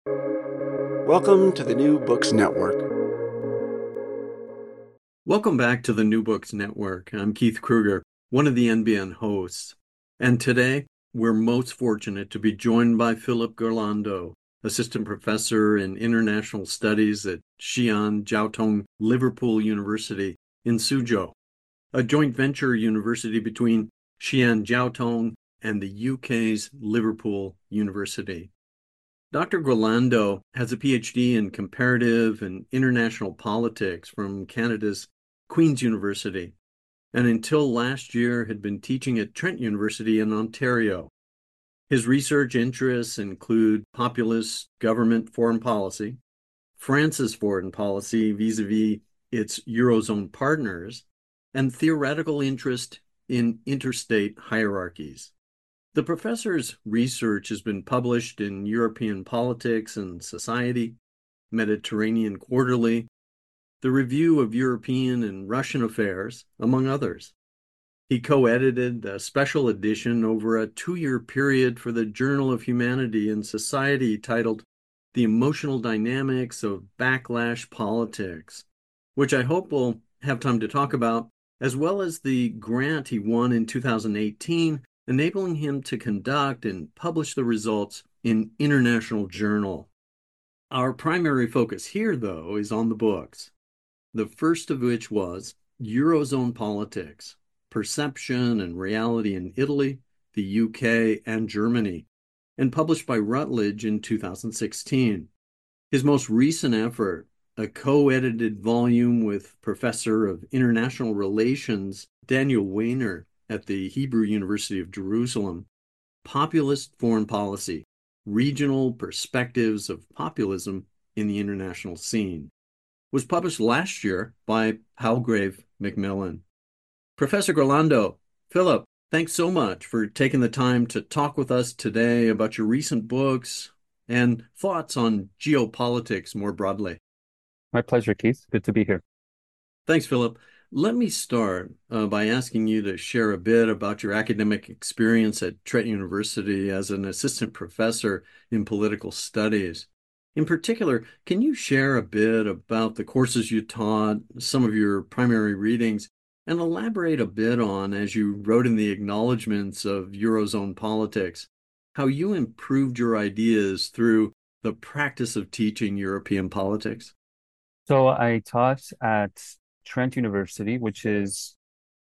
Welcome to the New Books Network. Welcome back to the New Books Network. I'm Keith Kruger, one of the NBN hosts. And today, we're most fortunate to be joined by Philip Garlando, Assistant Professor in International Studies at Xi'an Jiaotong Liverpool University in Suzhou, a joint venture university between Xi'an Jiaotong and the UK's Liverpool University. Dr. Garlando has a PhD in comparative and international politics from Canada's Queen's University, and until last year had been teaching at Trent University in Ontario. His research interests include populist government foreign policy, France's foreign policy vis-a-vis its Eurozone partners, and theoretical interest in interstate hierarchies. The professor's research has been published in European Politics and Society, Mediterranean Quarterly, the Review of European and Russian Affairs, among others. He co-edited a special edition over a 2-year period for the Journal of Humanity and Society titled The Emotional Dynamics of Backlash Politics, which I hope we'll have time to talk about, as well as the grant he won in 2018, enabling him to conduct and publish the results in International Journal. Our primary focus here, though, is on the books, the first of which was Eurozone Politics, Perception and Reality in Italy, the UK, and Germany, and published by Routledge in 2016. His most recent effort, a co-edited volume with Professor of International Relations Daniel Weiner at the Hebrew University of Jerusalem, Populist Foreign Policy, Regional Perspectives of Populism in the International Scene, was published last year by Palgrave Macmillan. Professor Garlando, Philip, thanks so much for taking the time to talk with us today about your recent books and thoughts on geopolitics more broadly. My pleasure, Keith. Good to be here. Thanks, Philip. Let me start by asking you to share a bit about your academic experience at Trent University as an assistant professor in political studies. In particular, can you share a bit about the courses you taught, some of your primary readings, and elaborate a bit on, as you wrote in the acknowledgments of Eurozone politics, how you improved your ideas through the practice of teaching European politics? So I taught at Trent University, which is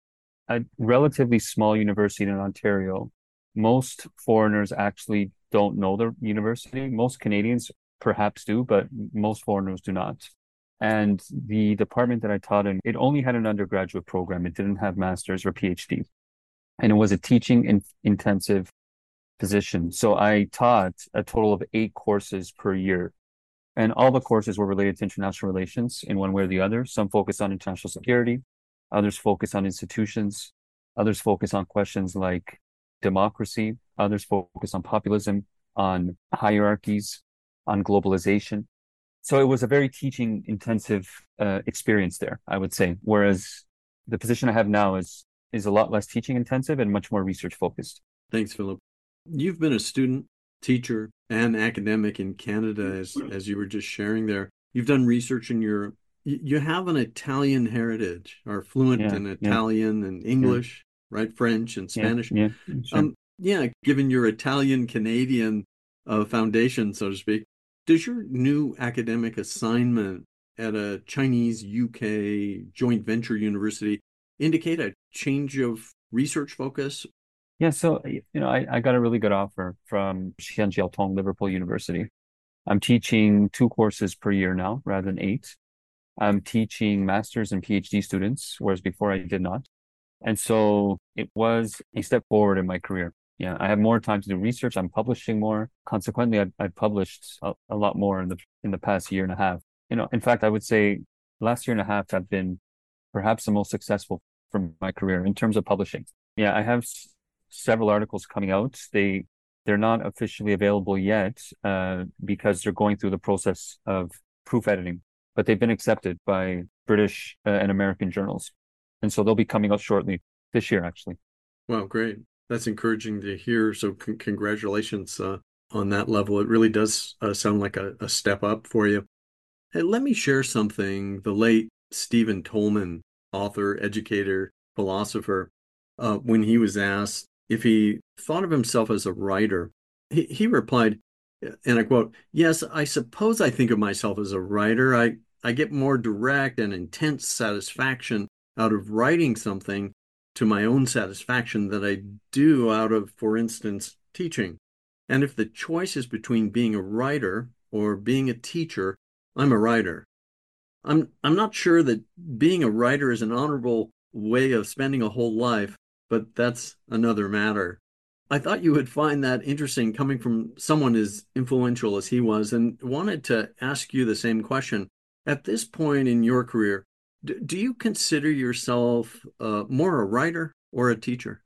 a relatively small university in Ontario. Most foreigners actually don't know the university. Most Canadians perhaps do, but most foreigners do not. And the department that I taught in, it only had an undergraduate program. It didn't have master's or PhD. And it was a teaching intensive position. So I taught a total of 8 courses per year. And all the courses were related to international relations in one way or the other. Some focused on international security, others focus on institutions, others focus on questions like democracy, others focus on populism, on hierarchies, on globalization. So it was a very teaching intensive experience there, I would say. Whereas the position I have now is a lot less teaching intensive and much more research focused. Thanks, Philip. You've been a student, teacher, and academic in Canada, as you were just sharing there. You've done research in Europe. You have an Italian heritage, are fluent Yeah, in yeah, Italian and yeah, English, right? French and yeah, Spanish. yeah, sure. Yeah, given your Italian Canadian foundation, so to speak, does your new academic assignment at a Chinese UK joint venture university indicate a change of research focus? Yeah, so I got a really good offer from Xi'an Jiaotong Liverpool University. I'm teaching 2 courses per year now rather than 8. I'm teaching master's and PhD students, whereas before I did not. And so it was a step forward in my career. Yeah, I have more time to do research. I'm publishing more. Consequently, I've published a lot more in the past year and a half. In fact, I would say last year and a half have been perhaps the most successful for my career in terms of publishing. Yeah, I have several articles coming out. They're not officially available yet because they're going through the process of proof editing, but they've been accepted by British and American journals. And so they'll be coming out shortly this year, actually. Wow, great. That's encouraging to hear. So congratulations on that level. It really does sound like a step up for you. Hey, let me share something the late Stephen Tolman, author, educator, philosopher, when he was asked if he thought of himself as a writer, he replied, and I quote, "Yes, I suppose I think of myself as a writer. I get more direct and intense satisfaction out of writing something to my own satisfaction than I do out of, for instance, teaching. And if the choice is between being a writer or being a teacher, I'm a writer. I'm not sure that being a writer is an honorable way of spending a whole life, but that's another matter." I thought you would find that interesting coming from someone as influential as he was, and wanted to ask you the same question. At this point in your career, do you consider yourself more a writer or a teacher?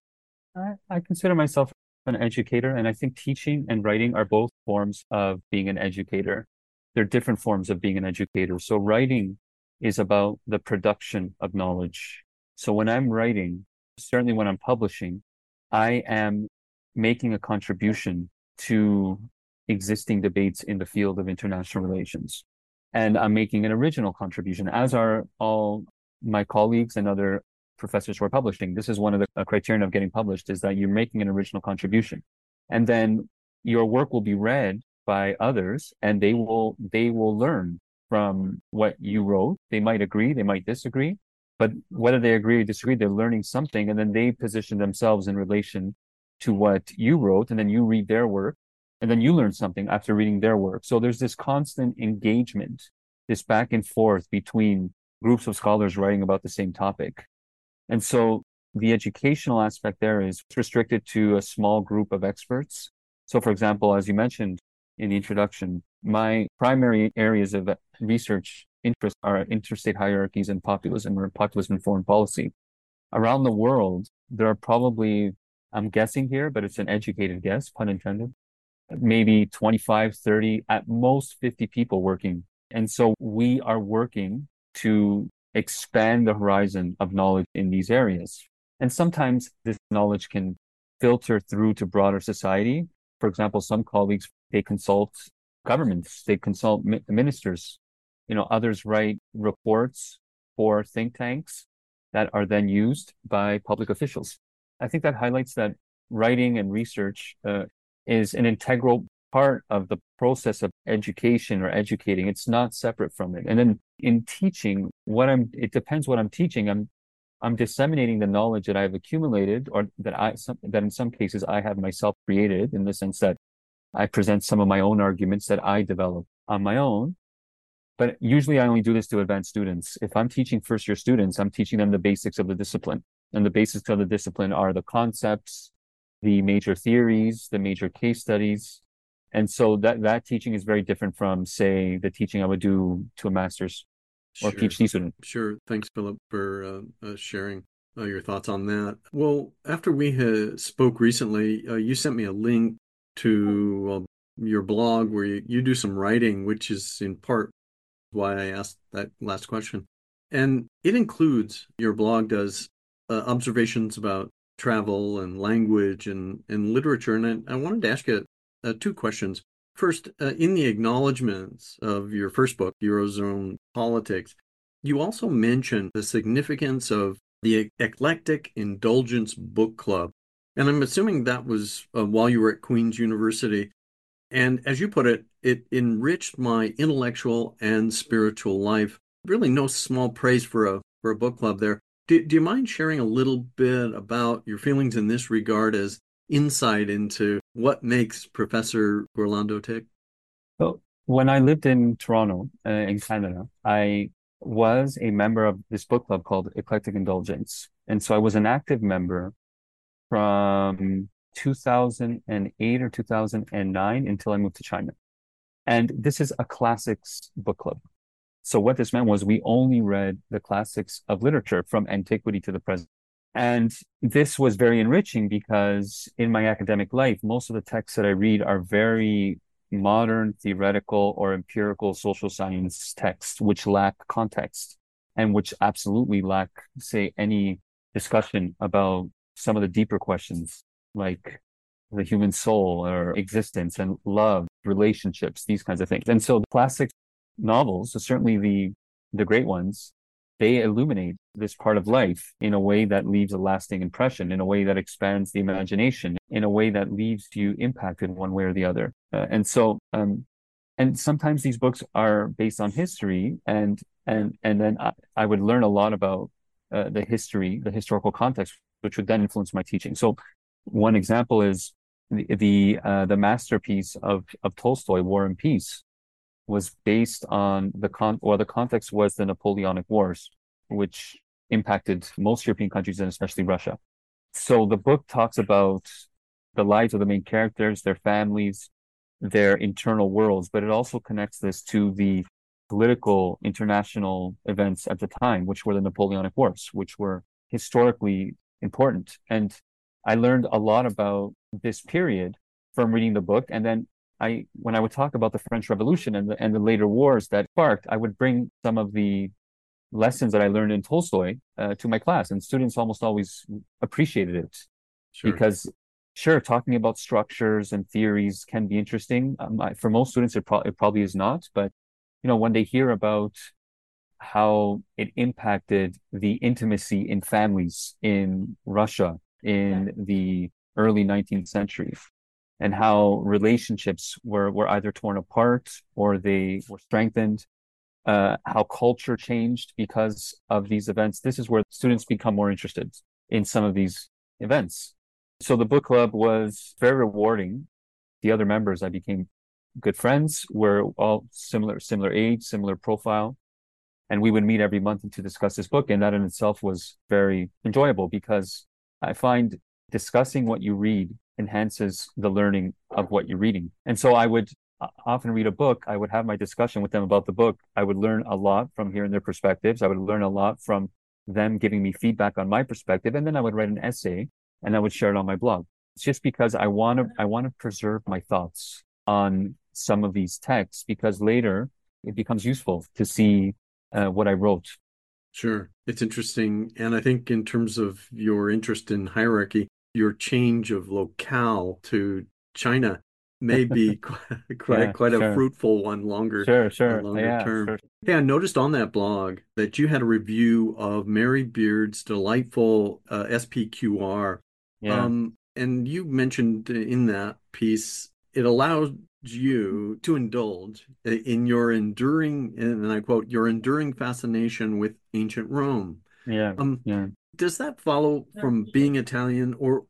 I consider myself an educator, and I think teaching and writing are both forms of being an educator. They're different forms of being an educator. So writing is about the production of knowledge. So when I'm writing, certainly when I'm publishing, I am making a contribution to existing debates in the field of international relations. And I'm making an original contribution, as are all my colleagues and other professors who are publishing. This is one of the criterion of getting published, is that you're making an original contribution. And then your work will be read by others, and they will learn from what you wrote. They might agree, they might disagree, but whether they agree or disagree, they're learning something, and then they position themselves in relation to what you wrote, and then you read their work, and then you learn something after reading their work. So there's this constant engagement, this back and forth between groups of scholars writing about the same topic. And so the educational aspect there is restricted to a small group of experts. So, for example, as you mentioned in the introduction, my primary areas of research interest are interstate hierarchies and populism, or populism and foreign policy. Around the world, there are probably, I'm guessing here, but it's an educated guess, pun intended, maybe 25, 30, at most 50 people working. And so we are working to expand the horizon of knowledge in these areas. And sometimes this knowledge can filter through to broader society. For example, some colleagues, they consult governments, they consult ministers. Others write reports for think tanks that are then used by public officials. I think that highlights that writing and research is an integral part of the process of education or educating. It's not separate from it. And then in teaching, it depends what I'm teaching. I'm disseminating the knowledge that I've accumulated, or that in some cases I have myself created, in the sense that I present some of my own arguments that I develop on my own. But usually I only do this to advanced students. If I'm teaching first year students, I'm teaching them the basics of the discipline. And the basics of the discipline are the concepts, the major theories, the major case studies. And so that teaching is very different from, say, the teaching I would do to a master's or Sure. PhD student. Sure. Thanks, Philip, for sharing your thoughts on that. Well, after we spoke recently, you sent me a link to your blog where you do some writing, which is in part why I asked that last question. And it includes, your blog does, observations about travel and language and literature. And I wanted to ask you two questions. First, in the acknowledgments of your first book, Eurozone Politics, you also mentioned the significance of the Eclectic Indulgence Book Club. And I'm assuming that was while you were at Queen's University. And as you put it, it enriched my intellectual and spiritual life. Really no small praise for a book club there. Do you mind sharing a little bit about your feelings in this regard as insight into what makes Professor Ghorlando tick? So when I lived in Toronto, in Canada, I was a member of this book club called Eclectic Indulgence. And so I was an active member from 2008 or 2009 until I moved to China. And this is a classics book club. So what this meant was we only read the classics of literature from antiquity to the present. And this was very enriching because in my academic life, most of the texts that I read are very modern, theoretical, or empirical social science texts, which lack context and which absolutely lack, say, any discussion about some of the deeper questions, like the human soul or existence and love, relationships, these kinds of things. And so the classic novels, so certainly the great ones, they illuminate this part of life in a way that leaves a lasting impression, in a way that expands the imagination, in a way that leaves you impacted one way or the other. And sometimes these books are based on history, and then I would learn a lot about the history, the historical context, which would then influence my teaching. So one example is the masterpiece of Tolstoy, War and Peace, was based on the context was the Napoleonic Wars, which impacted most European countries and especially Russia. So the book talks about the lives of the main characters, their families, their internal worlds, but it also connects this to the political international events at the time, which were the Napoleonic Wars, which were historically important. And I learned a lot about this period from reading the book. And then when I would talk about the French Revolution and the later wars that sparked, I would bring some of the lessons that I learned in Tolstoy to my class, and students almost always appreciated it. Sure. Because sure, talking about structures and theories can be interesting. For most students, it probably is not. But when they hear about how it impacted the intimacy in families in Russia in the early 19th century, and how relationships were either torn apart or they were strengthened, how culture changed because of these events. This is where students become more interested in some of these events. So the book club was very rewarding. The other members I became good friends, were all similar age, similar profile. And we would meet every month to discuss this book. And that in itself was very enjoyable, because I find discussing what you read enhances the learning of what you're reading. And so I would often read a book. I would have my discussion with them about the book. I would learn a lot from hearing their perspectives. I would learn a lot from them giving me feedback on my perspective. And then I would write an essay and I would share it on my blog. It's just because I want to preserve my thoughts on some of these texts, because later it becomes useful to see what I wrote. Sure. It's interesting. And I think in terms of your interest in hierarchy, your change of locale to China may be quite a fruitful one longer Term. Sure. Hey, I noticed on that blog that you had a review of Mary Beard's delightful SPQR. Yeah. And you mentioned in that piece, it allows you to indulge in your enduring, and I quote, your enduring fascination with ancient Rome. Yeah. Does that follow from being Italian, or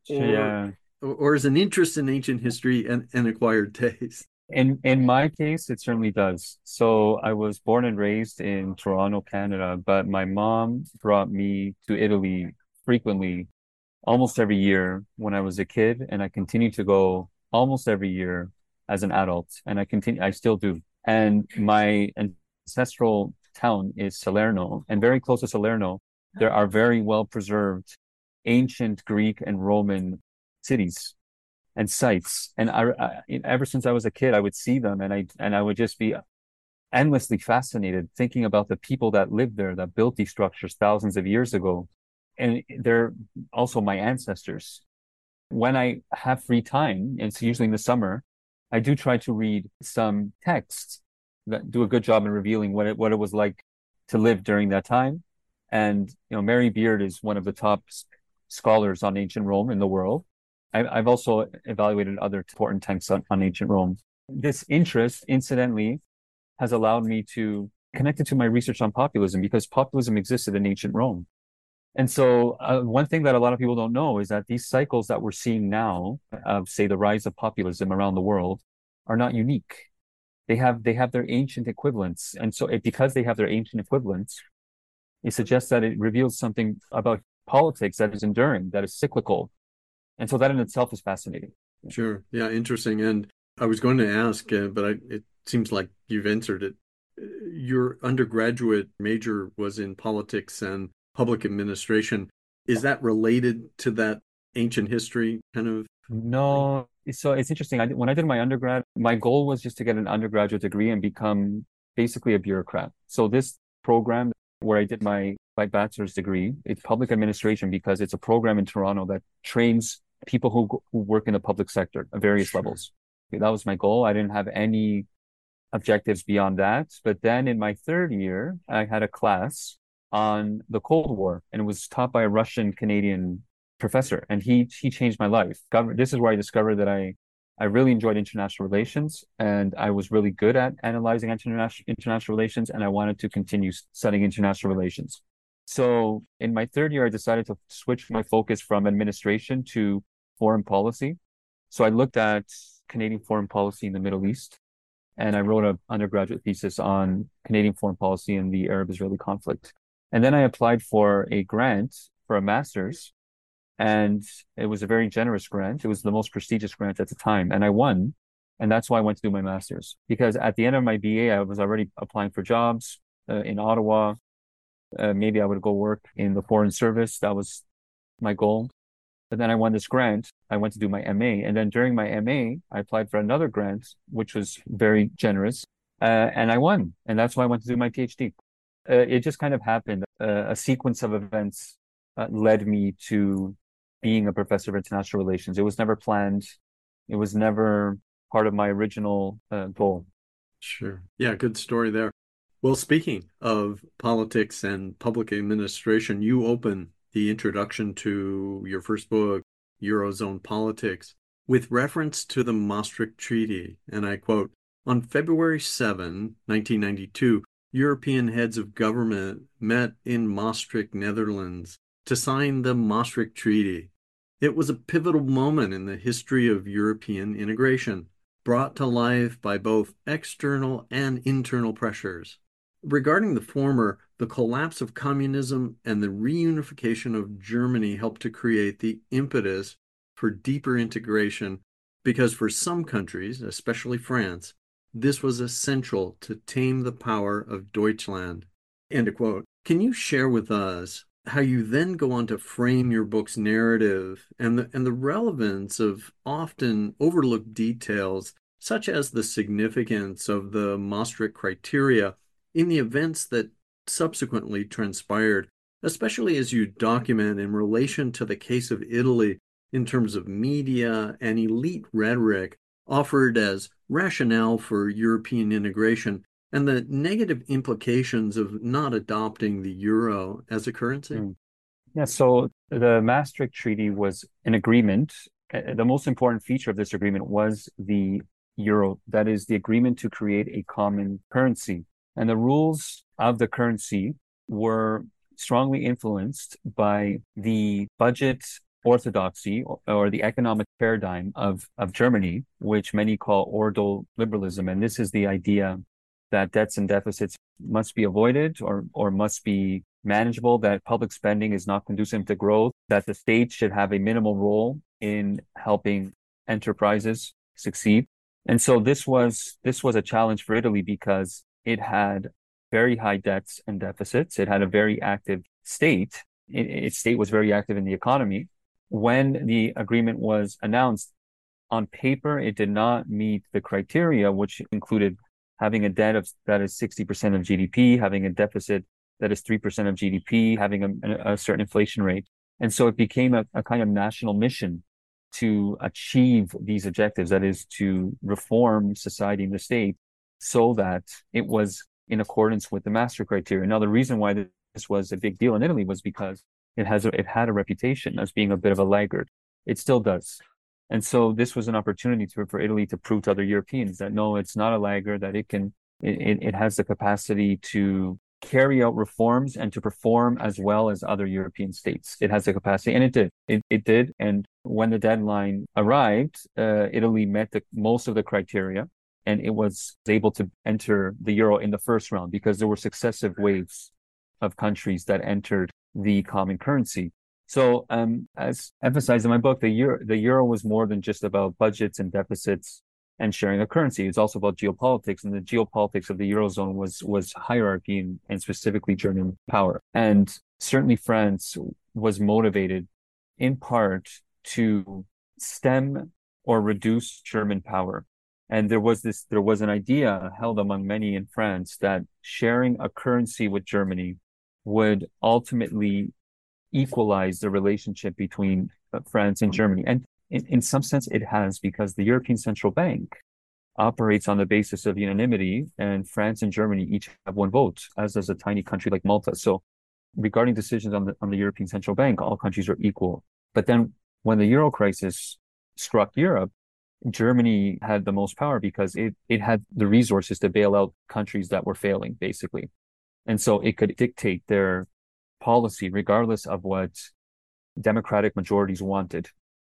is an interest in ancient history an acquired taste? In my case, it certainly does. So I was born and raised in Toronto, Canada, but my mom brought me to Italy frequently, almost every year when I was a kid, and I continue to go almost every year as an adult, and I still do. And my ancestral town is Salerno, and very close to Salerno, there are very well preserved ancient Greek and Roman cities and sites. And I ever since I was a kid, I would see them, and I would just be endlessly fascinated thinking about the people that lived there, that built these structures thousands of years ago. And they're also my ancestors. When I have free time, it's usually in the summer, I do try to read some texts that do a good job in revealing what it was like to live during that time. And Mary Beard is one of the top scholars on ancient Rome in the world. I've also evaluated other important texts on ancient Rome. This interest, incidentally, has allowed me to connect it to my research on populism, because populism existed in ancient Rome. And so one thing that a lot of people don't know is that these cycles that we're seeing now of, say, the rise of populism around the world are not unique. They have their ancient equivalents. And so because they have their ancient equivalents, it suggests that it reveals something about politics that is enduring, that is cyclical. And so that in itself is fascinating. Sure. Yeah, interesting. And I was going to ask, but it seems like you've answered it. Your undergraduate major was in politics and public administration. Is that related to that ancient history kind of? No. So it's interesting. When I did my undergrad, my goal was just to get an undergraduate degree and become basically a bureaucrat. So this program where I did my bachelor's degree, it's public administration, because it's a program in Toronto that trains people who work in the public sector at various Sure. levels. That was my goal. I didn't have any objectives beyond that. But then in my third year, I had a class on the Cold War, and it was taught by a Russian Canadian professor, and he changed my life. This is where I discovered that I really enjoyed international relations, and I was really good at analyzing international relations, and I wanted to continue studying international relations. So in my third year, I decided to switch my focus from administration to foreign policy. So I looked at Canadian foreign policy in the Middle East, and I wrote an undergraduate thesis on Canadian foreign policy and the Arab-Israeli conflict. And then I applied for a grant for a master's, and it was a very generous grant. It was the most prestigious grant at the time, and I won. And that's why I went to do my master's, because at the end of my BA, I was already applying for jobs in Ottawa. Maybe I would go work in the foreign service. That was my goal. But then I won this grant. I went to do my MA. And then during my MA, I applied for another grant, which was very generous. And I won. And that's why I went to do my PhD. It just kind of happened. A sequence of events led me to being a professor of international relations. It was never planned. It was never part of my original goal. Sure. Yeah, good story there. Well, speaking of politics and public administration, you open the introduction to your first book, Eurozone Politics, with reference to the Maastricht Treaty. And I quote, "On February 7, 1992, European heads of government met in Maastricht, Netherlands, to sign the Maastricht Treaty. It was a pivotal moment in the history of European integration, brought to life by both external and internal pressures. Regarding the former, the collapse of communism and the reunification of Germany helped to create the impetus for deeper integration, because for some countries, especially France, this was essential to tame the power of Deutschland." End of quote. Can you share with us how you then go on to frame your book's narrative and the relevance of often overlooked details, such as the significance of the Maastricht criteria in the events that subsequently transpired, especially as you document in relation to the case of Italy in terms of media and elite rhetoric offered as rationale for European integration and the negative implications of not adopting the euro as a currency? Yeah, so the Maastricht Treaty was an agreement. The most important feature of this agreement was the euro, that is, the agreement to create a common currency. And the rules of the currency were strongly influenced by the budget orthodoxy or the economic paradigm of Germany, which many call ordoliberalism. And this is the idea that debts and deficits must be avoided or must be manageable, that public spending is not conducive to growth, that the state should have a minimal role in helping enterprises succeed. And so this was a challenge for Italy because it had very high debts and deficits. It had a very active state. Its state was very active in the economy. When the agreement was announced, on paper, it did not meet the criteria, which included having a debt that is 60% of GDP, having a deficit that is 3% of GDP, having a certain inflation rate. And so it became a kind of national mission to achieve these objectives, that is, to reform society and the state so that it was in accordance with the Maastricht criteria. Now, the reason why this was a big deal in Italy was because it had a reputation as being a bit of a laggard. It still does. And so this was an opportunity for Italy to prove to other Europeans that no, it's not a laggard, that it has the capacity to carry out reforms and to perform as well as other European states. It has the capacity, and it did. It did. And when the deadline arrived, Italy met most of the criteria, and it was able to enter the euro in the first round because there were successive waves of countries that entered the common currency. So, as emphasized in my book, the euro was more than just about budgets and deficits and sharing a currency. It's also about geopolitics, and the geopolitics of the Eurozone was hierarchy and specifically German power. And certainly France was motivated in part to stem or reduce German power. And there was an idea held among many in France that sharing a currency with Germany would ultimately equalize the relationship between France and Germany. And in some sense, it has, because the European Central Bank operates on the basis of unanimity, and France and Germany each have one vote, as does a tiny country like Malta. So regarding decisions on the European Central Bank, all countries are equal. But then when the euro crisis struck Europe, Germany had the most power because it had the resources to bail out countries that were failing, basically. And so it could dictate their policy regardless of what democratic majorities wanted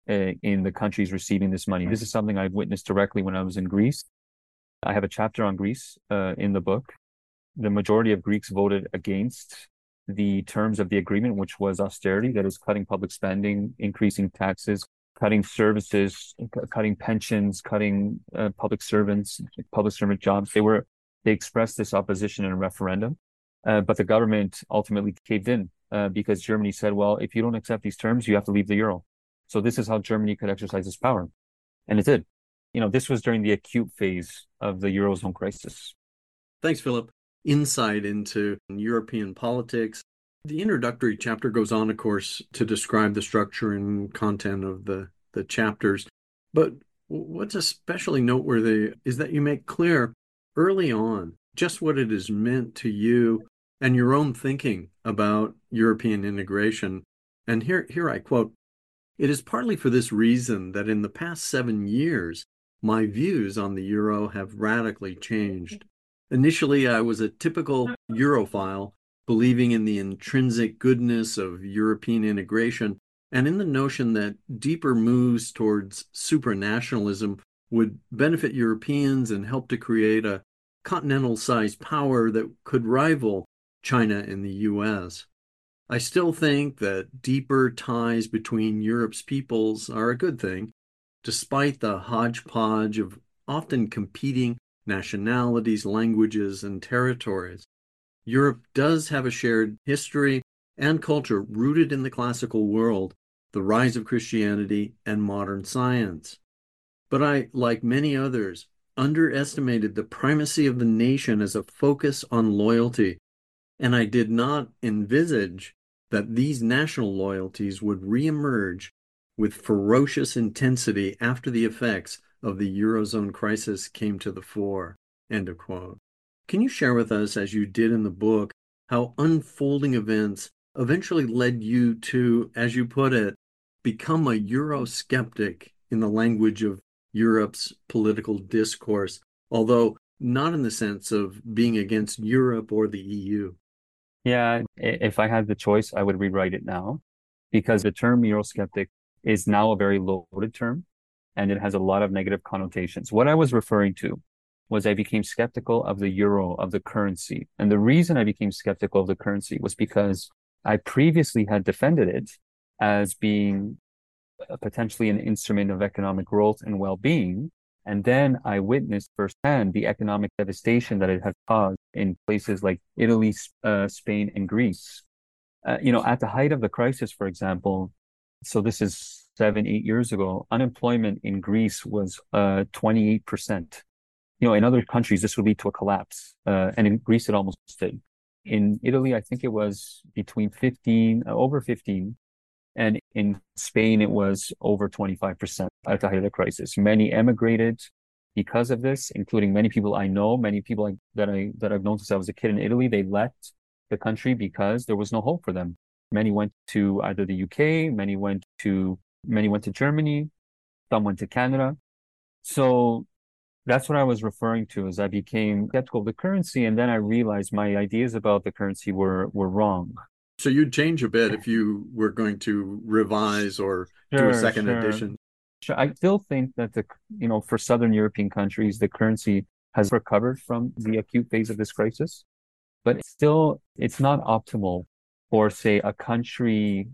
in the countries receiving this money. This is something I witnessed directly when I was in Greece. I have a chapter on Greece in the book. The majority of Greeks voted against the terms of the agreement, which was austerity, that is cutting public spending, increasing taxes, cutting services, cutting pensions, cutting public servant jobs. They expressed this opposition in a referendum, but the government ultimately caved in because Germany said, well, if you don't accept these terms, you have to leave the euro. So this is how Germany could exercise its power. And it did. This was during the acute phase of the Eurozone crisis. Thanks, Philip. Insight into European politics. The introductory chapter goes on, of course, to describe the structure and content of the chapters. But what's especially noteworthy is that you make clear early on just what it has meant to you and your own thinking about European integration. And here I quote, "It is partly for this reason that in the past 7 years, my views on the euro have radically changed. Initially, I was a typical Europhile, believing in the intrinsic goodness of European integration and in the notion that deeper moves towards supranationalism would benefit Europeans and help to create a continental-sized power that could rival China and the US. I still think that deeper ties between Europe's peoples are a good thing, despite the hodgepodge of often competing nationalities, languages, and territories. Europe does have a shared history and culture rooted in the classical world, the rise of Christianity, and modern science. But I, like many others, underestimated the primacy of the nation as a focus on loyalty, and I did not envisage that these national loyalties would reemerge with ferocious intensity after the effects of the Eurozone crisis came to the fore." End of quote. Can you share with us, as you did in the book, how unfolding events eventually led you to, as you put it, become a Eurosceptic in the language of Europe's political discourse, although not in the sense of being against Europe or the EU? Yeah, if I had the choice, I would rewrite it now, because the term Eurosceptic is now a very loaded term and it has a lot of negative connotations. What I was referring to was I became skeptical of the euro, of the currency. And the reason I became skeptical of the currency was because I previously had defended it as being potentially an instrument of economic growth and well-being. And then I witnessed firsthand the economic devastation that it had caused in places like Italy, Spain, and Greece. At the height of the crisis, for example, so this is 7-8 years ago, unemployment in Greece was 28%. In other countries, this would lead to a collapse. And in Greece, it almost did. In Italy, I think it was over 15. And in Spain, it was over 25% at the height of the crisis. Many emigrated because of this, including many people I know, many people that I've known since I was a kid in Italy. They left the country because there was no hope for them. Many went to either the UK, many went to Germany, some went to Canada. So that's what I was referring to, as I became skeptical of the currency, and then I realized my ideas about the currency were wrong. So you'd change a bit if you were going to revise or do a second edition. Sure. I still think that for Southern European countries, the currency has recovered from the acute phase of this crisis, but it's not optimal for, say, a country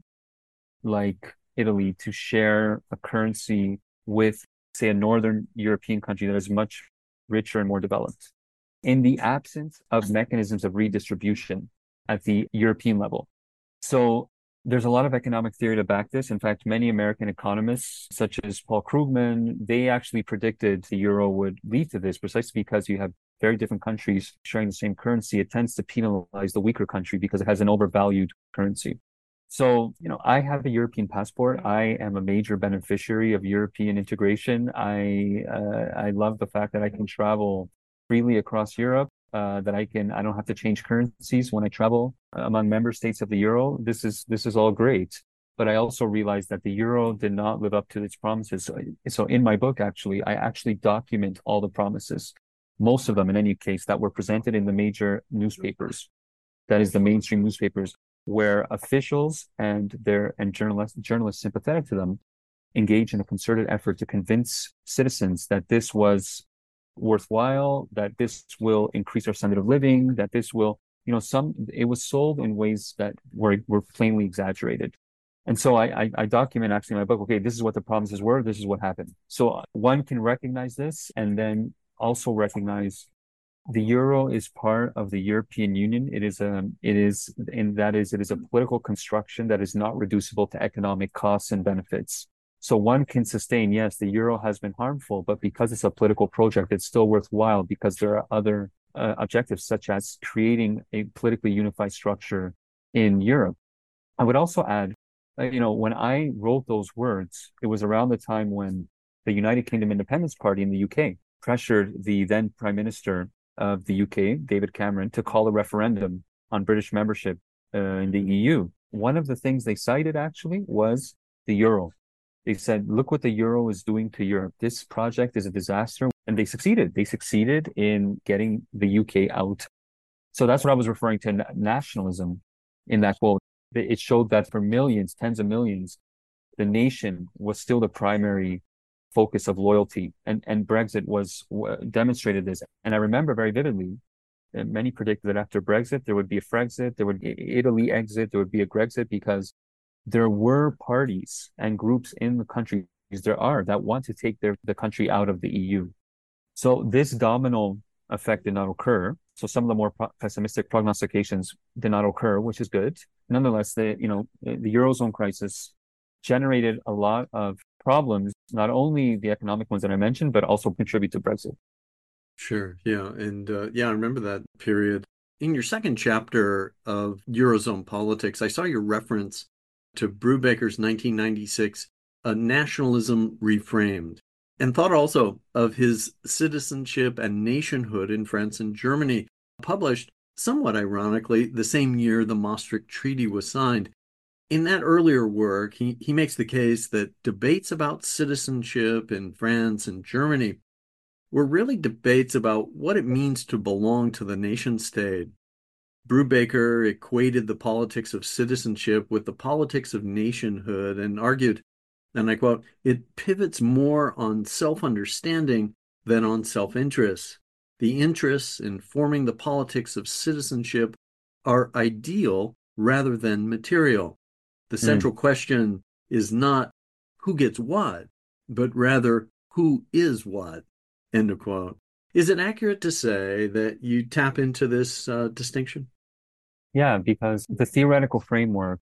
like Italy to share a currency with, say, a Northern European country that is much richer and more developed. In the absence of mechanisms of redistribution at the European level. So there's a lot of economic theory to back this. In fact, many American economists, such as Paul Krugman, they actually predicted the euro would lead to this, precisely because you have very different countries sharing the same currency. It tends to penalize the weaker country because it has an overvalued currency. So, I have a European passport. I am a major beneficiary of European integration. I love the fact that I can travel freely across Europe, that I don't have to change currencies when I travel among member states of the euro. This is all great. But I also realized that the euro did not live up to its promises. So in my book, actually, I actually document all the promises, most of them in any case, that were presented in the major newspapers. That is the mainstream newspapers, where officials and journalists sympathetic to them engage in a concerted effort to convince citizens that this was worthwhile, that this will increase our standard of living, that this will, it was sold in ways that were plainly exaggerated. And so I document actually in my book, okay, this is what the promises were, this is what happened. So one can recognize this and then also recognize the euro is part of the European Union. It is a political construction that is not reducible to economic costs and benefits. So one can sustain, yes, the euro has been harmful, but because it's a political project, it's still worthwhile because there are other objectives, such as creating a politically unified structure in Europe. I would also add, when I wrote those words, it was around the time when the United Kingdom Independence Party in the UK pressured the then Prime Minister of the UK, David Cameron, to call a referendum on British membership in the EU. One of the things they cited actually was the euro. They said, look what the euro is doing to Europe. This project is a disaster. And they succeeded. They succeeded in getting the UK out. So that's what I was referring to, nationalism in that quote. It showed that for millions, tens of millions, the nation was still the primary focus of loyalty. And Brexit demonstrated this. And I remember very vividly, many predicted that after Brexit, there would be a Frexit, there would be Italy exit, there would be a Grexit, because there were parties and groups in the countries that want to take the country out of the EU. So this domino effect did not occur. So some of the more pessimistic prognostications did not occur, which is good. Nonetheless, the Eurozone crisis generated a lot of problems, not only the economic ones that I mentioned, but also contribute to Brexit. Sure. Yeah. And I remember that period. In your second chapter of Eurozone politics, I saw your reference to Brubaker's 1996 Nationalism Reframed, and thought also of his Citizenship and Nationhood in France and Germany, published somewhat ironically the same year the Maastricht Treaty was signed. In that earlier work, he makes the case that debates about citizenship in France and Germany were really debates about what it means to belong to the nation state. Brubaker equated the politics of citizenship with the politics of nationhood and argued, and I quote, "It pivots more on self-understanding than on self-interest. The interests in forming the politics of citizenship are ideal rather than material. The central question is not who gets what, but rather who is what," end of quote. Is it accurate to say that you tap into this distinction? Yeah, because the theoretical framework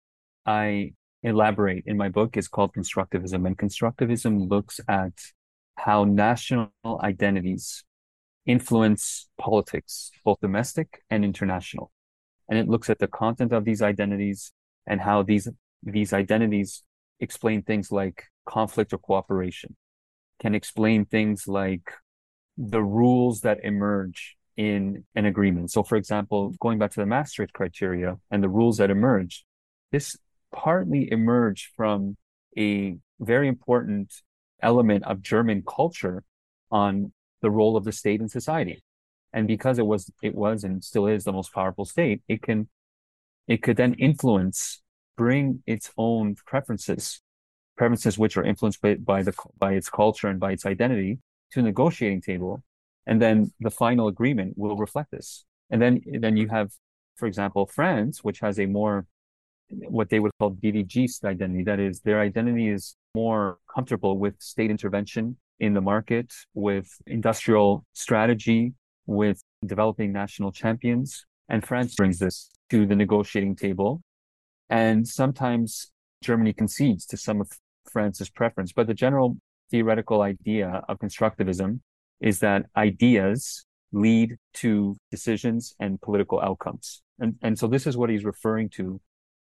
I elaborate in my book is called constructivism, and constructivism looks at how national identities influence politics, both domestic and international. And it looks at the content of these identities and how these identities explain things like conflict or cooperation, can explain things like the rules that emerge in an agreement. So, for example, going back to the Maastricht criteria and the rules that emerge, this partly emerged from a very important element of German culture on the role of the state in society. And because it was and still is the most powerful state, it could then bring its own preferences which are influenced by its culture and by its identity to a negotiating table. And then the final agreement will reflect this. And then you have, for example, France, which has a more, what they would call dirigist identity. That is, their identity is more comfortable with state intervention in the market, with industrial strategy, with developing national champions. And France brings this to the negotiating table. And sometimes Germany concedes to some of France's preference. But the general theoretical idea of constructivism is that ideas lead to decisions and political outcomes. And so this is what he's referring to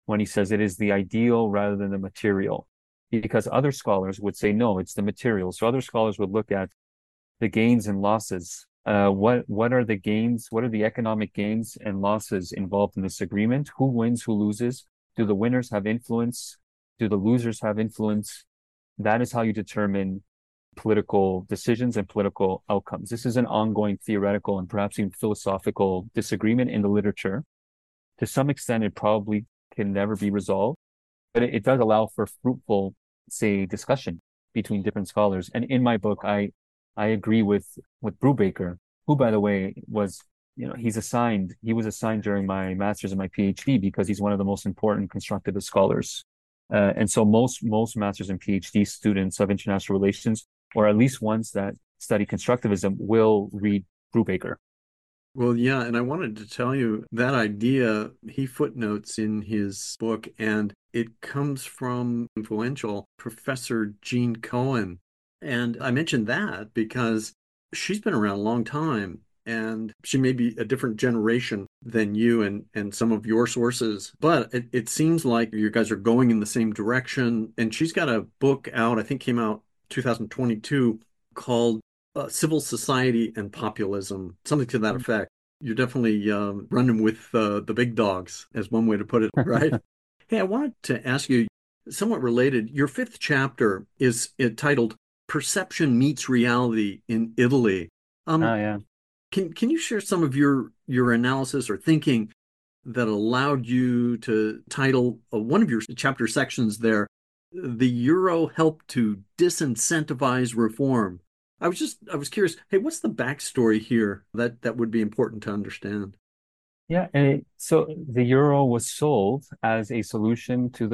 when he says it is the ideal rather than the material, because other scholars would say, no, it's the material. So other scholars would look at the gains and losses. What are the gains? What are the economic gains and losses involved in this agreement? Who wins? Who loses? Do the winners have influence? Do the losers have influence? That is how you determine political decisions and political outcomes. This is an ongoing theoretical and perhaps even philosophical disagreement in the literature. To some extent, it probably can never be resolved, but it does allow for fruitful, say, discussion between different scholars. And in my book, I agree with Brubaker, who, by the way, was, he was assigned during my master's and my PhD because he's one of the most important constructivist scholars. And so most master's and PhD students of international relations, or at least ones that study constructivism, will read Brubaker. Well, yeah, and I wanted to tell you that idea he footnotes in his book, and it comes from influential Professor Jean Cohen. And I mentioned that because she's been around a long time, and she may be a different generation than you and some of your sources, but it seems like you guys are going in the same direction. And she's got a book out, I think came out 2022, called Civil Society and Populism, something to that effect. You're definitely running with the big dogs, as one way to put it, right? Hey, I wanted to ask you, somewhat related, your fifth chapter is titled Perception Meets Reality in Italy. Yeah. Can you share some of your analysis or thinking that allowed you to title one of your chapter sections there, "The Euro Helped to Disincentivize Reform"? I was curious, hey, what's the backstory here that would be important to understand? Yeah, so the euro was sold as a solution to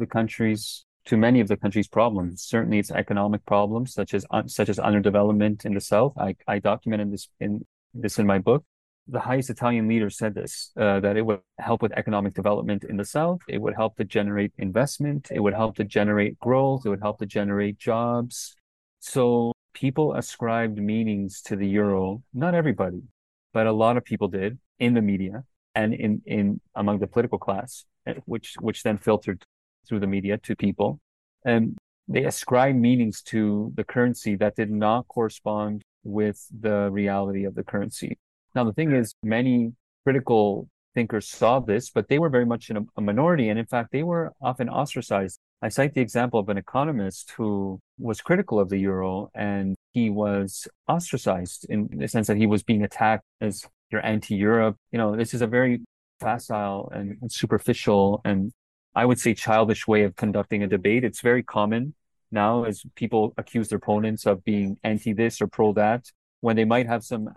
many of the country's problems. Certainly, its economic problems, such as underdevelopment in the south. I documented this in my book. The highest Italian leader said this, that it would help with economic development in the south. It would help to generate investment. It would help to generate growth. It would help to generate jobs. So people ascribed meanings to the euro. Not everybody, but a lot of people did in the media and in among the political class, which then filtered through the media to people. And they ascribed meanings to the currency that did not correspond with the reality of the currency. Now, the thing is, many critical thinkers saw this, but they were very much in a minority. And in fact, they were often ostracized. I cite the example of an economist who was critical of the euro, and he was ostracized in the sense that he was being attacked as you're anti-Europe. This is a very facile and superficial and, I would say, childish way of conducting a debate. It's very common now as people accuse their opponents of being anti this or pro that, when they might have some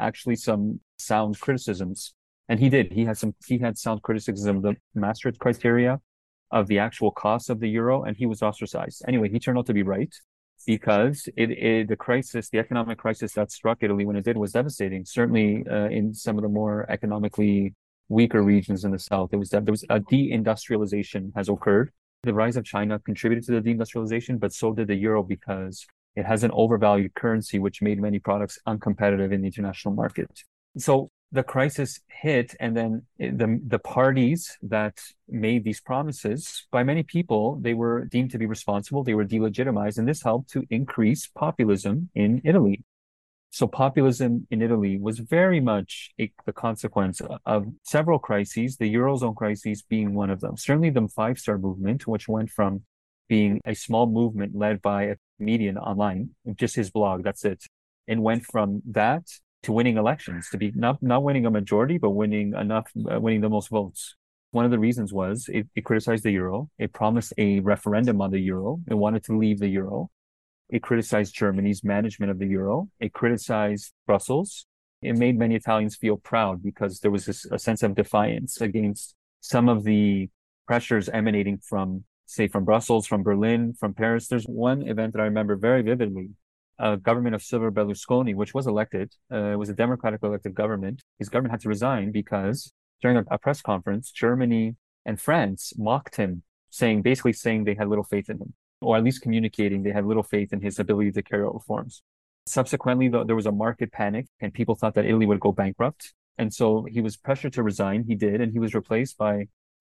sound criticisms. And he did. He had sound criticism of the Maastricht criteria, of the actual cost of the euro, and he was ostracized. Anyway, he turned out to be right, because the economic crisis that struck Italy when it did was devastating. Certainly in some of the more economically weaker regions in the south, there was a deindustrialization has occurred. The rise of China contributed to the deindustrialization, but so did the euro, because it has an overvalued currency, which made many products uncompetitive in the international market. So the crisis hit, and then the parties that made these promises, by many people, they were deemed to be responsible. They were delegitimized, and this helped to increase populism in Italy. So populism in Italy was very much the consequence of several crises, the Eurozone crisis being one of them. Certainly the Five-Star Movement, which went from being a small movement led by a comedian online, just his blog, that's it, and went from that to winning elections, to be not winning a majority, but winning the most votes. One of the reasons was it criticized the euro. It promised a referendum on the euro. It wanted to leave the euro. It criticized Germany's management of the euro. It criticized Brussels. It made many Italians feel proud because there was a sense of defiance against some of the pressures emanating from Brussels, from Berlin, from Paris. There's one event that I remember very vividly. A government of Silvio Berlusconi, which was elected, it was a democratically elected government. His government had to resign because during a press conference, Germany and France mocked him, basically saying they had little faith in him, or at least communicating they had little faith in his ability to carry out reforms. Subsequently, though, there was a market panic and people thought that Italy would go bankrupt. And so he was pressured to resign. He did, and he was replaced by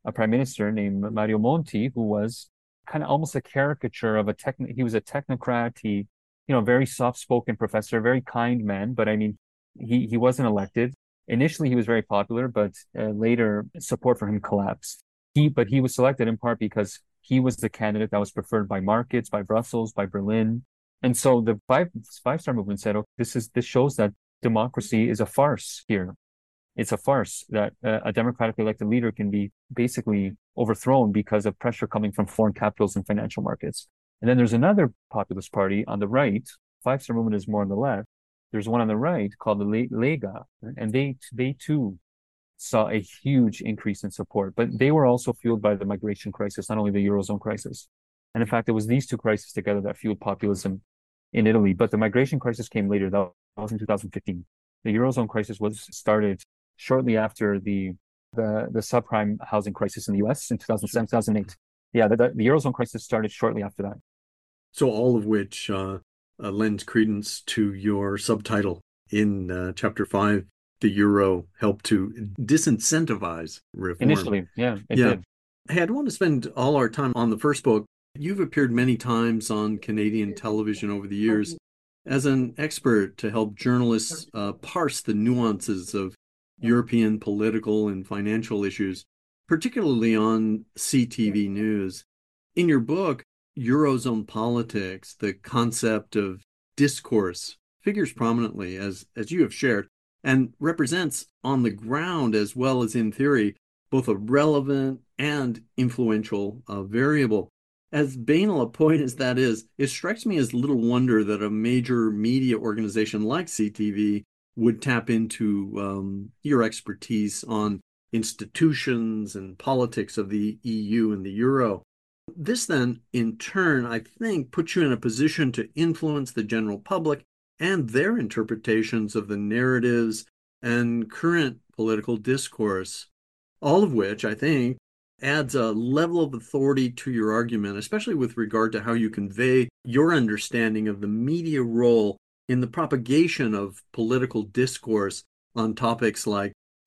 a prime minister named Mario Monti, who was kind of almost a caricature of he was a technocrat. He, very soft-spoken professor, very kind man, but I mean, he wasn't elected. Initially, he was very popular, but later support for him collapsed. But he was selected in part because he was the candidate that was preferred by markets, by Brussels, by Berlin. And so the Five-Star Movement said, "Oh, this shows that democracy is a farce here. It's a farce that a democratically elected leader can be basically overthrown because of pressure coming from foreign capitals and financial markets." And then there's another populist party on the right. Five-Star Movement is more on the left. There's one on the right called the Lega, and they too saw a huge increase in support, but they were also fueled by the migration crisis, not only the Eurozone crisis. And in fact, it was these two crises together that fueled populism in Italy. But the migration crisis came later. That was in 2015. The Eurozone crisis was started shortly after the subprime housing crisis in the US in 2007, 2008. Yeah, the Eurozone crisis started shortly after that. So all of which lends credence to your subtitle in Chapter 5, the Euro helped to disincentivize reform. Initially, yeah, it did. Hey, I don't want to spend all our time on the first book. You've appeared many times on Canadian television over the years as an expert to help journalists parse the nuances of European political and financial issues, particularly on CTV News. In your book, Eurozone Politics, the concept of discourse figures prominently, as you have shared, and represents on the ground as well as in theory both a relevant and influential variable. As banal a point as that is, it strikes me as little wonder that a major media organization like CTV would tap into your expertise on institutions and politics of the EU and the Euro. This then, in turn, I think, puts you in a position to influence the general public and their interpretations of the narratives and current political discourse, all of which, I think, adds a level of authority to your argument, especially with regard to how you convey your understanding of the media role in the propagation of political discourse on topics like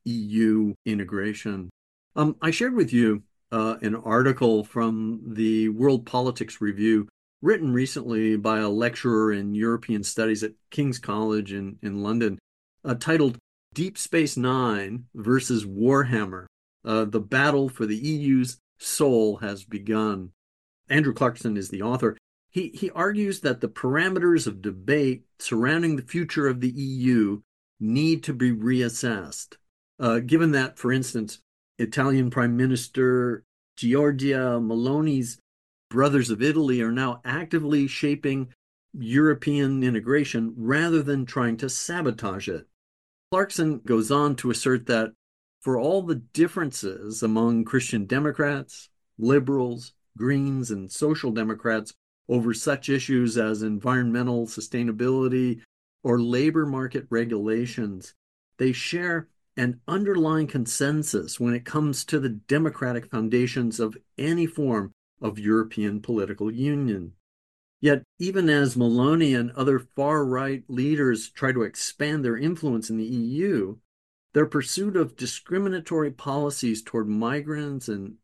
EU integration. I shared with you an article from the World Politics Review written recently by a lecturer in European Studies at King's College in London, titled Deep Space Nine versus Warhammer. The battle for the EU's soul has begun. Andrew Clarkson is the author. He argues that the parameters of debate surrounding the future of the EU need to be reassessed. Given that, for instance, Italian Prime Minister Giorgia Meloni's Brothers of Italy are now actively shaping European integration rather than trying to sabotage it. Clarkson goes on to assert that for all the differences among Christian Democrats, liberals, Greens, and Social Democrats over such issues as environmental sustainability or labor market regulations, they share an underlying consensus when it comes to the democratic foundations of any form of European political union. Yet, even as Meloni and other far-right leaders try to expand their influence in the EU, their pursuit of discriminatory policies toward migrants and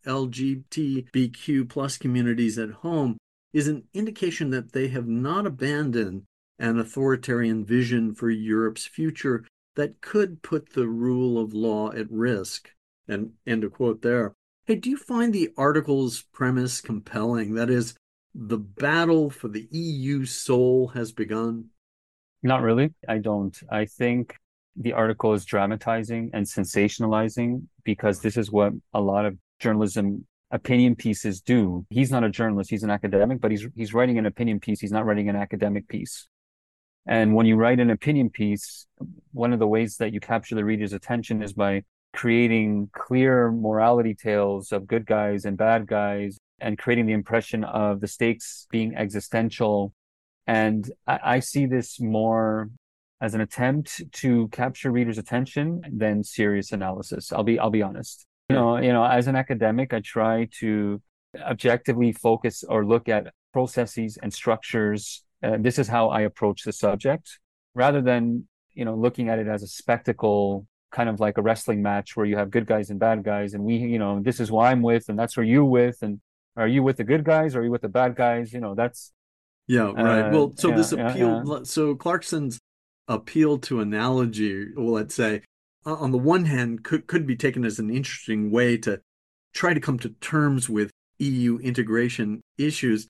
LGBTQ plus communities at home is an indication that they have not abandoned an authoritarian vision for Europe's future that could put the rule of law at risk. And end of quote there. Hey, do you find the article's premise compelling? That is, the battle for the EU soul has begun? Not really. I don't. I think the article is dramatizing and sensationalizing because this is what a lot of journalism opinion pieces do. He's not a journalist, he's an academic, but he's writing an opinion piece. He's not writing an academic piece. And when you write an opinion piece, one of the ways that you capture the reader's attention is by creating clear morality tales of good guys and bad guys and creating the impression of the stakes being existential. And I see this more as an attempt to capture readers' attention than serious analysis. I'll be honest. You know, as an academic, I try to objectively focus or look at processes and structures. This is how I approach the subject, rather than looking at it as a spectacle kind of like a wrestling match where you have good guys and bad guys, and this is who I'm with, and that's who you with, and are you with the good guys or are you with the bad guys? That's Yeah, right. Well, so yeah, this yeah, yeah. appeal, so Clarkson's appeal to analogy, well, let's say, on the one hand, could be taken as an interesting way to try to come to terms with EU integration issues,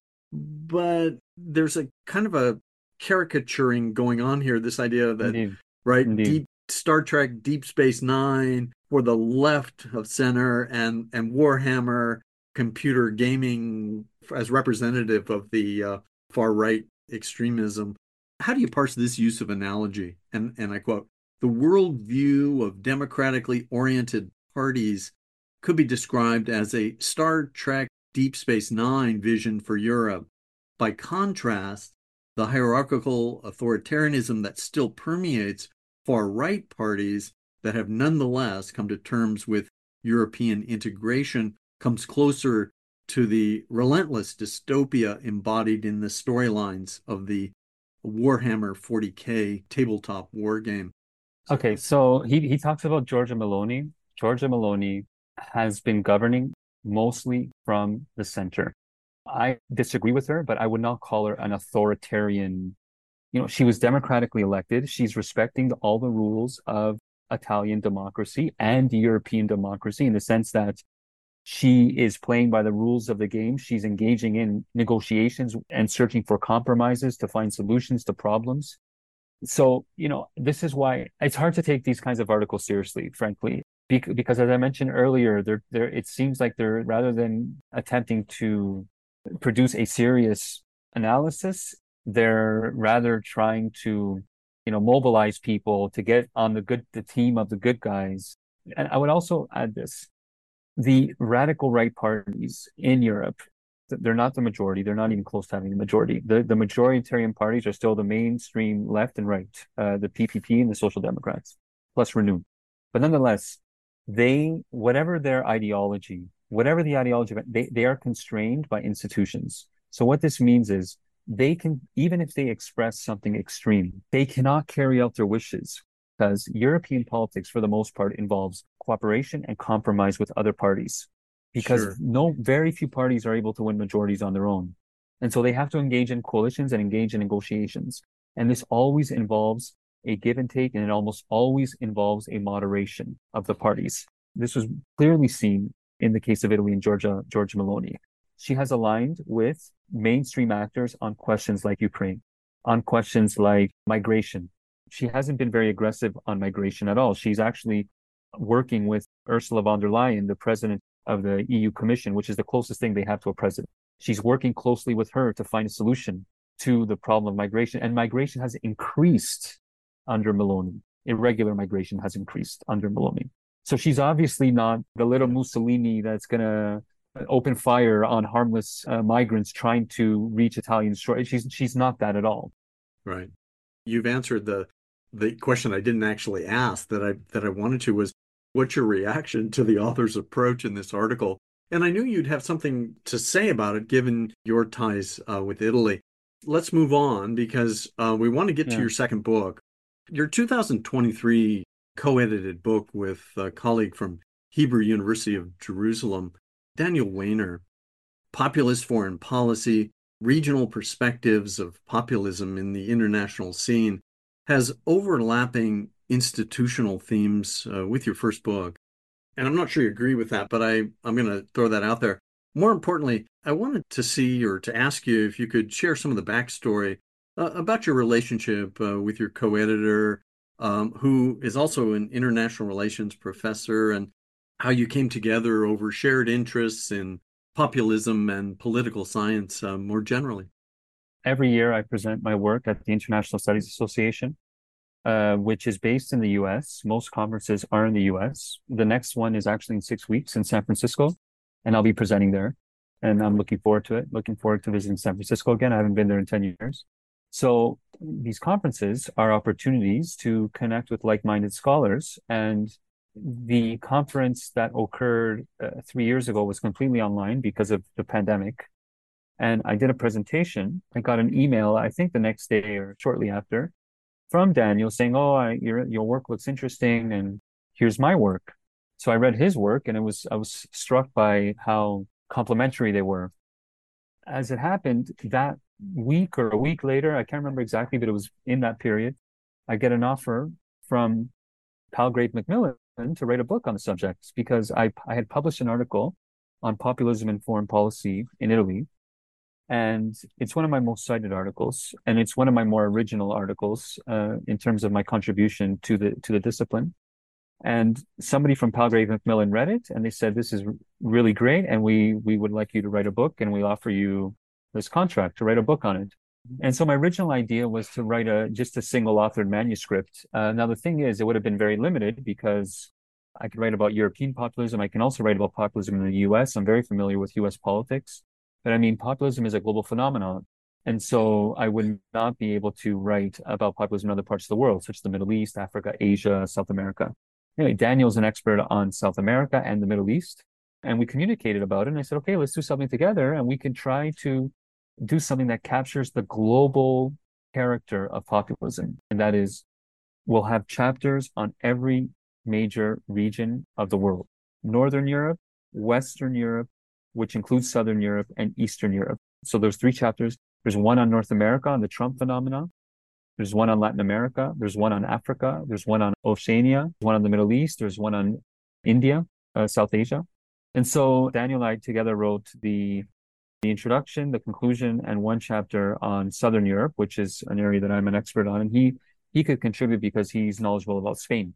but there's a kind of a caricaturing going on here. This idea that, Indeed, right, indeed. deep Star Trek, Deep Space Nine for the left of center, and Warhammer computer gaming as representative of the far right extremism. How do you parse this use of analogy? And I quote, the worldview of democratically oriented parties could be described as a Star Trek Deep Space Nine vision for Europe. By contrast, the hierarchical authoritarianism that still permeates far right parties that have nonetheless come to terms with European integration comes closer to the relentless dystopia embodied in the storylines of the Warhammer 40K tabletop war game. Okay, so he talks about Giorgia Meloni. Giorgia Meloni has been governing mostly from the center. I disagree with her, but I would not call her an authoritarian. She was democratically elected. She's respecting all the rules of Italian democracy and European democracy in the sense that she is playing by the rules of the game. She's engaging in negotiations and searching for compromises to find solutions to problems. So, this is why it's hard to take these kinds of articles seriously, frankly, because as I mentioned earlier, it seems like they're rather than attempting to produce a serious analysis, they're rather trying to, mobilize people to get on the team of the good guys. And I would also add this. The radical right parties in Europe, they're not the majority. They're not even close to having the majority. The majoritarian parties are still the mainstream left and right, the PPP and the Social Democrats, plus Renew. But nonetheless, whatever the ideology, they are constrained by institutions. So what this means is they can, even if they express something extreme, they cannot carry out their wishes because European politics, for the most part, involves cooperation and compromise with other parties because Sure. very few parties are able to win majorities on their own. And so they have to engage in coalitions and engage in negotiations. And this always involves a give and take, and it almost always involves a moderation of the parties. This was clearly seen in the case of Italy and Giorgia Meloni. She has aligned with mainstream actors on questions like Ukraine, on questions like migration. She hasn't been very aggressive on migration at all. She's actually working with Ursula von der Leyen, the president of the EU Commission, which is the closest thing they have to a president. She's working closely with her to find a solution to the problem of migration. And migration has increased under Meloni. Irregular migration has increased under Meloni. So she's obviously not the little Mussolini that's going to open fire on harmless migrants trying to reach Italian shore. She's not that at all. Right. You've answered the question I didn't actually ask that I wanted to was, what's your reaction to the author's approach in this article? And I knew you'd have something to say about it given your ties with Italy. Let's move on because we want to get to your second book. Your 2023 co-edited book with a colleague from Hebrew University of Jerusalem, Daniel Weiner, Populist Foreign Policy, Regional Perspectives of Populism in the International Scene, has overlapping institutional themes with your first book. And I'm not sure you agree with that, but I'm going to throw that out there. More importantly, I wanted to see or to ask you if you could share some of the backstory about your relationship with your co-editor, who is also an international relations professor, and how you came together over shared interests in populism and political science more generally. Every year I present my work at the International Studies Association, which is based in the US. Most conferences are in the US. The next one is actually in 6 weeks in San Francisco, and I'll be presenting there. And I'm looking forward to it, looking forward to visiting San Francisco again. I haven't been there in 10 years. So these conferences are opportunities to connect with like-minded scholars. And the conference that occurred 3 years ago was completely online because of the pandemic. And I did a presentation. I got an email, I think the next day or shortly after, from Daniel saying, "Oh, your work looks interesting, and here's my work. So I read his work, and I was struck by how complementary they were. As it happened, that week or a week later, I can't remember exactly, but it was in that period, I get an offer from Palgrave Macmillan to write a book on the subject because I had published an article on populism and foreign policy in Italy. And it's one of my most cited articles, and it's one of my more original articles in terms of my contribution to the discipline. And somebody from Palgrave Macmillan read it, and they said, "This is really great, and we would like you to write a book, and we offer you this contract to write a book on it." And so my original idea was to write just a single authored manuscript. Now the thing is, it would have been very limited because I could write about European populism. I can also write about populism in the US. I'm very familiar with US politics. But I mean, populism is a global phenomenon. And so I would not be able to write about populism in other parts of the world, such as the Middle East, Africa, Asia, South America. Anyway, Daniel's an expert on South America and the Middle East. And we communicated about it. And I said, okay, let's do something together. And we can try to do something that captures the global character of populism. And that is, we'll have chapters on every major region of the world: Northern Europe, Western Europe, which includes Southern Europe, and Eastern Europe. So there's 3 chapters. There's one on North America, on the Trump phenomenon. There's one on Latin America. There's one on Africa. There's one on Oceania. There's one on the Middle East. There's one on India, South Asia. And so Daniel and I together wrote the introduction, the conclusion, and one chapter on Southern Europe, which is an area that I'm an expert on. And he could contribute because he's knowledgeable about Spain.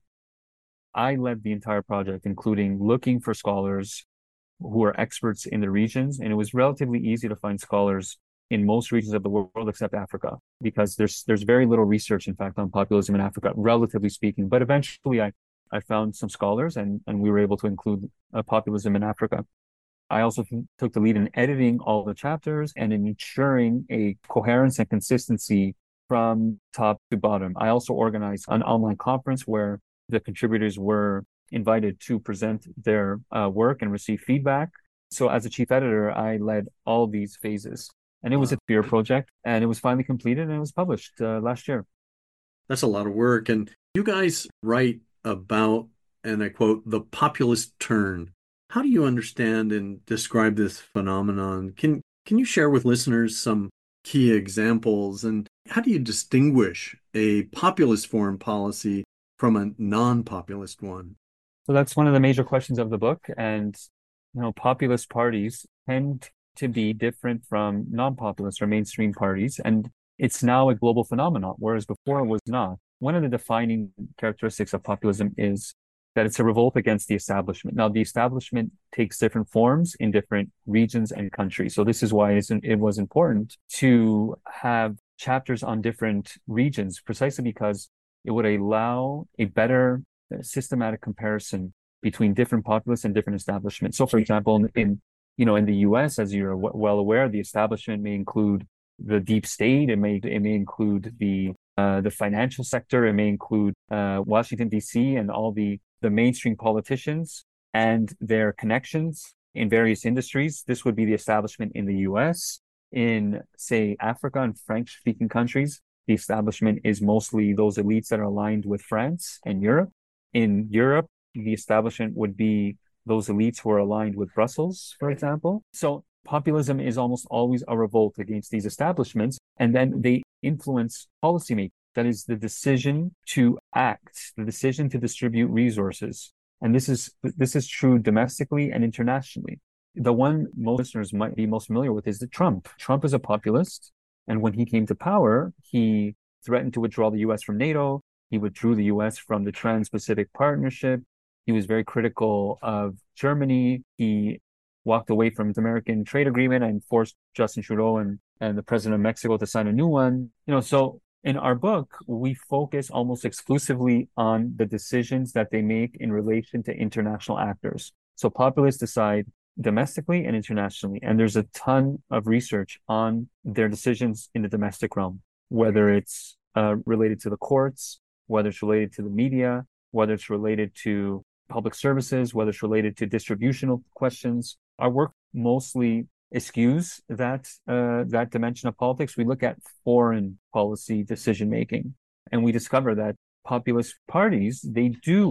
I led the entire project, including looking for scholars who are experts in the regions. And it was relatively easy to find scholars in most regions of the world except Africa, because there's very little research, in fact, on populism in Africa, relatively speaking. But eventually I found some scholars, and we were able to include populism in Africa. I also took the lead in editing all the chapters and in ensuring a coherence and consistency from top to bottom. I also organized an online conference where the contributors were invited to present their work and receive feedback. So as a chief editor, I led all these phases. And it was a 2-year project, and it was finally completed, and it was published last year. That's a lot of work. And you guys write about, and I quote, the populist turn. How do you understand and describe this phenomenon? Can you share with listeners some key examples? And how do you distinguish a populist foreign policy from a non-populist one? So that's one of the major questions of the book. And, populist parties tend to be different from non-populist or mainstream parties. And it's now a global phenomenon, whereas before it was not. One of the defining characteristics of populism is that it's a revolt against the establishment. Now, the establishment takes different forms in different regions and countries. So this is why it was important to have chapters on different regions, precisely because it would allow a better systematic comparison between different populists and different establishments. So, for example, in the US, as you're well aware, the establishment may include the deep state. It may include the financial sector. It may include Washington, D.C. and all the mainstream politicians and their connections in various industries. This would be the establishment in the US. In, say, Africa and French-speaking countries, the establishment is mostly those elites that are aligned with France and Europe. In Europe, the establishment would be those elites who are aligned with Brussels, for example. So populism is almost always a revolt against these establishments, and then they influence policymaking. That is the decision to act, the decision to distribute resources. And this is true domestically and internationally. The one most listeners might be most familiar with is Trump. Trump is a populist. And when he came to power, he threatened to withdraw the US from NATO. He withdrew the US from the Trans-Pacific Partnership. He was very critical of Germany. He walked away from the American trade agreement and forced Justin Trudeau and the president of Mexico to sign a new one. So in our book, we focus almost exclusively on the decisions that they make in relation to international actors. So populists decide domestically and internationally, and there's a ton of research on their decisions in the domestic realm, whether it's related to the courts, whether it's related to the media, whether it's related to public services, whether it's related to distributional questions. Our work mostly eschews that dimension of politics. We look at foreign policy decision making, and we discover that populist parties, they do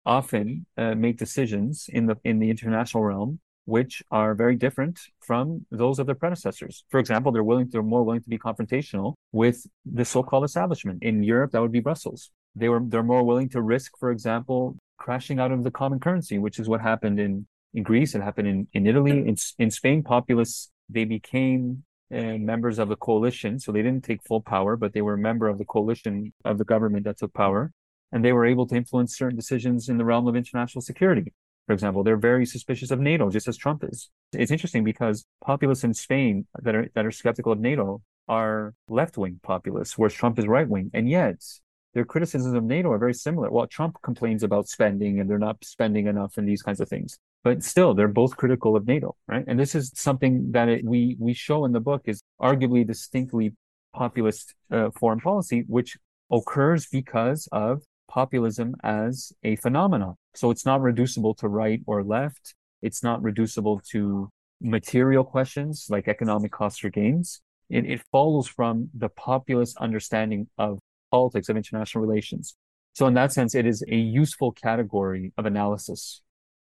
often make decisions in the international realm which are very different from those of their predecessors. For example, they're more willing to be confrontational with the so-called establishment. In Europe, that would be Brussels. They're more willing to risk, for example, crashing out of the common currency, which is what happened in Greece. It happened in Italy, in Spain. Populists, they became members of the coalition, so they didn't take full power, but they were a member of the coalition of the government that took power, and they were able to influence certain decisions in the realm of international security. For example, they're very suspicious of NATO, just as Trump is. It's interesting because populists in Spain that are skeptical of NATO are left-wing populists, whereas Trump is right-wing, and yet their criticisms of NATO are very similar. Well, Trump complains about spending and they're not spending enough and these kinds of things. But still, they're both critical of NATO, right? And this is something that we show in the book is arguably distinctly populist foreign policy, which occurs because of populism as a phenomenon. So it's not reducible to right or left. It's not reducible to material questions like economic costs or gains. It follows from the populist understanding of politics, of international relations. So in that sense, it is a useful category of analysis.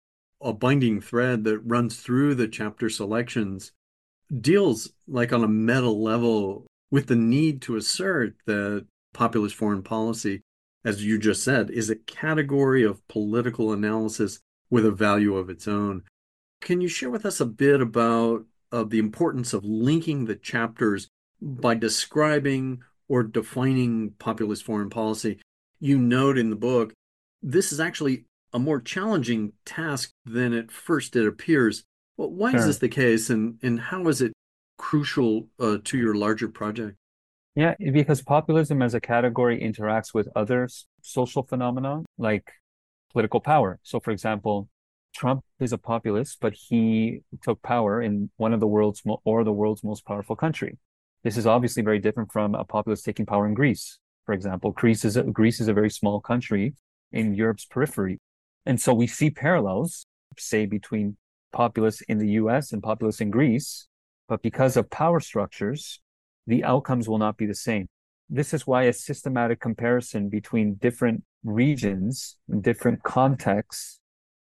A binding thread that runs through the chapter selections deals like on a meta level with the need to assert that populist foreign policy, as you just said, is a category of political analysis with a value of its own. Can you share with us a bit about the importance of linking the chapters by describing or defining populist foreign policy? You note in the book, this is actually a more challenging task than at first it appears. Well, why is this the case, and how is it crucial to your larger project? Yeah, because populism as a category interacts with other social phenomena like political power. So, for example, Trump is a populist, but he took power in one of the world's most powerful country. This is obviously very different from a populist taking power in Greece. For example, Greece is a very small country in Europe's periphery. And so we see parallels, say, between populists in the US and populists in Greece, but because of power structures, the outcomes will not be the same. This is why a systematic comparison between different regions and different contexts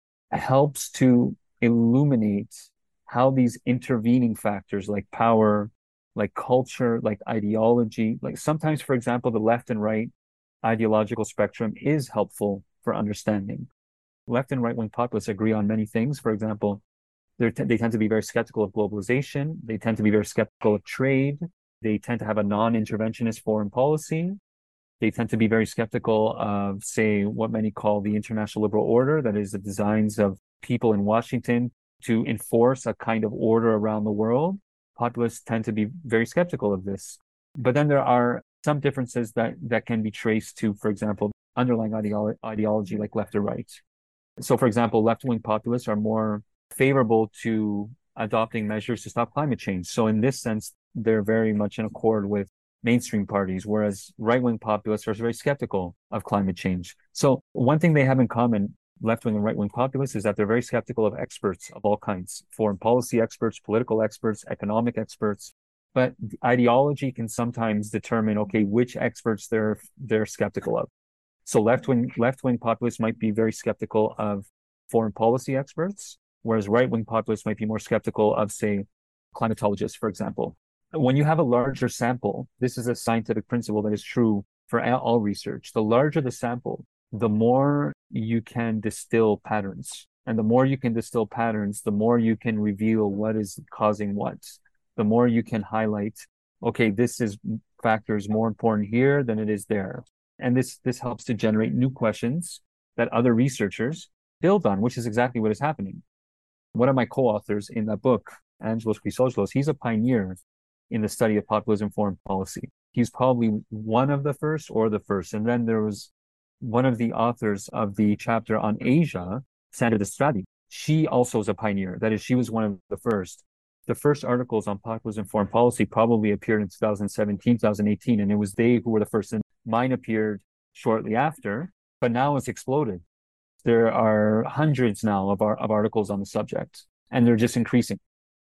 helps to illuminate how these intervening factors like power, like culture, like ideology, like sometimes, for example, the left and right ideological spectrum is helpful for understanding. Left and right-wing populists agree on many things. For example, they tend to be very skeptical of globalization. They tend to be very skeptical of trade. They tend to have a non-interventionist foreign policy. They tend to be very skeptical of, say, what many call the international liberal order, that is, the designs of people in Washington to enforce a kind of order around the world. Populists tend to be very skeptical of this. But then there are some differences that can be traced to, for example, underlying ideology like left or right. So, for example, left-wing populists are more favorable to adopting measures to stop climate change. So in this sense, they're very much in accord with mainstream parties, whereas right-wing populists are very skeptical of climate change. So one thing they have in common, left-wing and right-wing populists, is that they're very skeptical of experts of all kinds, foreign policy experts, political experts, economic experts. But ideology can sometimes determine, okay, which experts they're skeptical of. So left-wing populists might be very skeptical of foreign policy experts, whereas right-wing populists might be more skeptical of, say, climatologists, for example. When you have a larger sample, this is a scientific principle that is true for all research. The larger the sample, the more you can distill patterns. And the more you can distill patterns, the more you can reveal what is causing what. The more you can highlight, okay, this factor is more important here than it is there. And this helps to generate new questions that other researchers build on, which is exactly what is happening. One of my co-authors in that book, Angelos Chrysogelos, he's a pioneer in the study of populism foreign policy. He's probably one of the first or the first. And then there was one of the authors of the chapter on Asia, Sandra D'Estradi. She also is a pioneer. That is, she was one of the first. The first articles on populism foreign policy probably appeared in 2017, 2018, and it was they who were the first. And mine appeared shortly after, but now it's exploded. There are hundreds now of articles on the subject, and they're just increasing.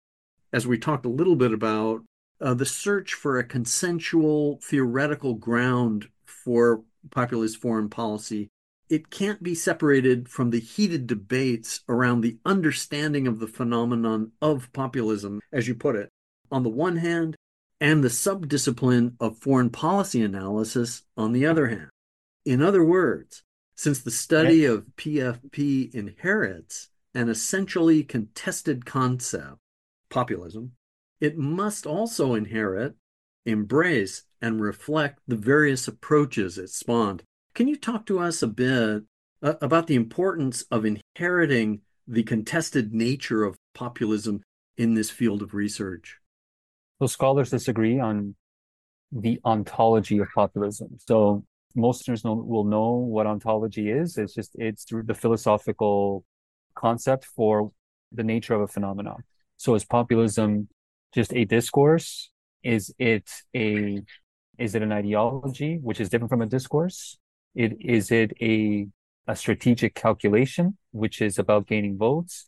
As we talked a little bit about the search for a consensual theoretical ground for populist foreign policy, it can't be separated from the heated debates around the understanding of the phenomenon of populism, as you put it, on the one hand, and the subdiscipline of foreign policy analysis on the other hand. In other words, since the study of PFP inherits an essentially contested concept, populism, it must also inherit, embrace, and reflect the various approaches it spawned. Can you talk to us a bit about the importance of inheriting the contested nature of populism in this field of research? So scholars disagree on the ontology of populism. So most listeners will know what ontology is. It's through the philosophical concept for the nature of a phenomenon. So is populism just a discourse? Is it an ideology, which is different from a discourse? Is it a strategic calculation, which is about gaining votes?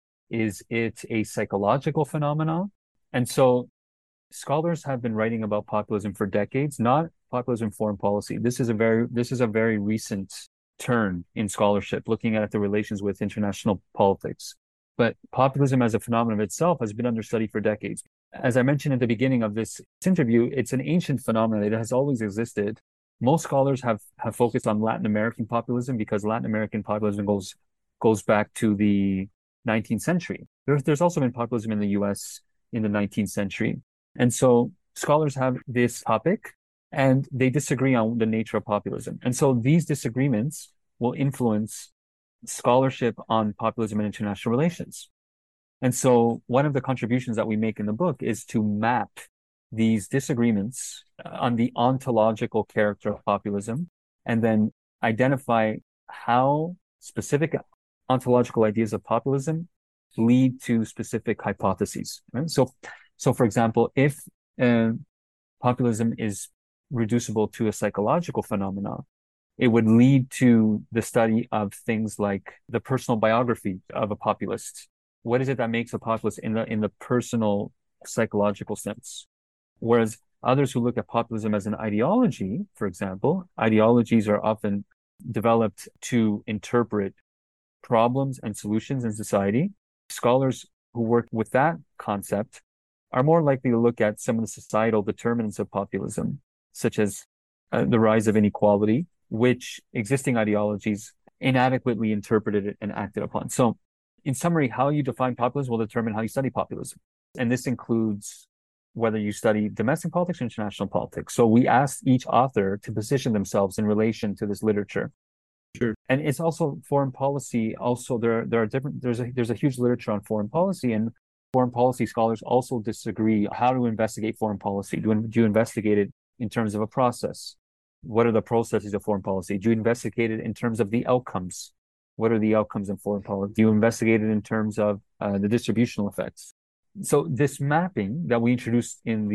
Is it a psychological phenomenon? And so scholars have been writing about populism for decades, not populism foreign policy. This is a very recent turn in scholarship, looking at the relations with international politics. But populism as a phenomenon itself has been under study for decades. As I mentioned at the beginning of this interview, it's an ancient phenomenon. It has always existed. Most scholars have focused on Latin American populism because Latin American populism goes back to the 19th century. There's also been populism in the US in the 19th century. And so scholars have this topic and they disagree on the nature of populism. And so these disagreements will influence scholarship on populism and international relations. And so one of the contributions that we make in the book is to map these disagreements on the ontological character of populism and then identify how specific ontological ideas of populism lead to specific hypotheses. Right? So for example, if populism is reducible to a psychological phenomenon, it would lead to the study of things like the personal biography of a populist. What is it that makes a populist in the personal psychological sense? Whereas others who look at populism as an ideology, for example, ideologies are often developed to interpret problems and solutions in society. Scholars who work with that concept are more likely to look at some of the societal determinants of populism, such as the rise of inequality, which existing ideologies inadequately interpreted and acted upon. So in summary, how you define populism will determine how you study populism. And this includes whether you study domestic politics or international politics. So we asked each author to position themselves in relation to this literature. Sure. And it's also foreign policy. Also, there's a huge literature on foreign policy, and foreign policy scholars also disagree how to investigate foreign policy. Do you investigate it in terms of a process? What are the processes of foreign policy? Do you investigate it in terms of the outcomes? What are the outcomes in foreign policy? Do you investigate it in terms of the distributional effects? So this mapping that we introduced in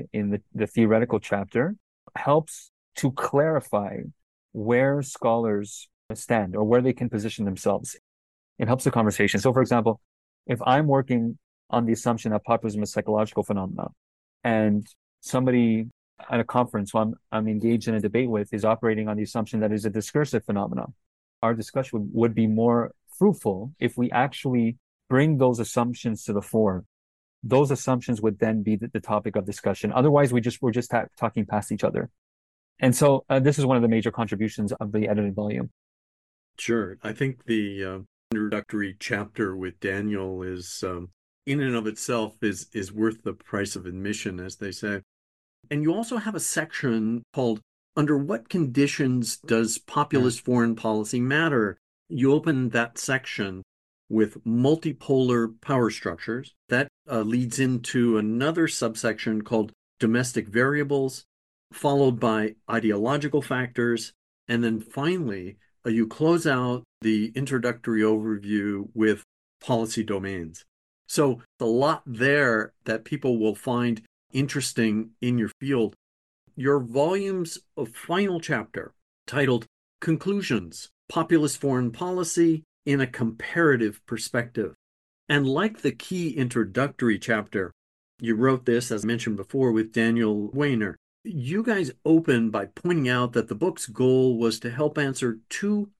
the theoretical chapter helps to clarify where scholars stand or where they can position themselves. It helps the conversation. So for example, if I'm working on the assumption that populism is a psychological phenomenon and somebody at a conference who I'm engaged in a debate with is operating on the assumption that it is a discursive phenomenon, our discussion would be more fruitful if we actually bring those assumptions to the fore. Those assumptions would then be the topic of discussion. Otherwise, we're just talking past each other. And so this is one of the major contributions of the edited volume. Sure. I think the introductory chapter with Daniel is, in and of itself, is worth the price of admission, as they say. And you also have a section called Under What Conditions Does Populist Foreign Policy Matter? You open that section with multipolar power structures. That leads into another subsection called Domestic Variables, followed by Ideological Factors. And then finally, you close out the introductory overview with Policy Domains. So a lot there that people will find interesting in your field. Your volume's final chapter, titled Conclusions, Populist Foreign Policy in a Comparative Perspective. And like the key introductory chapter, you wrote this, as mentioned before, with Daniel Weiner. You guys open by pointing out that the book's goal was to help answer two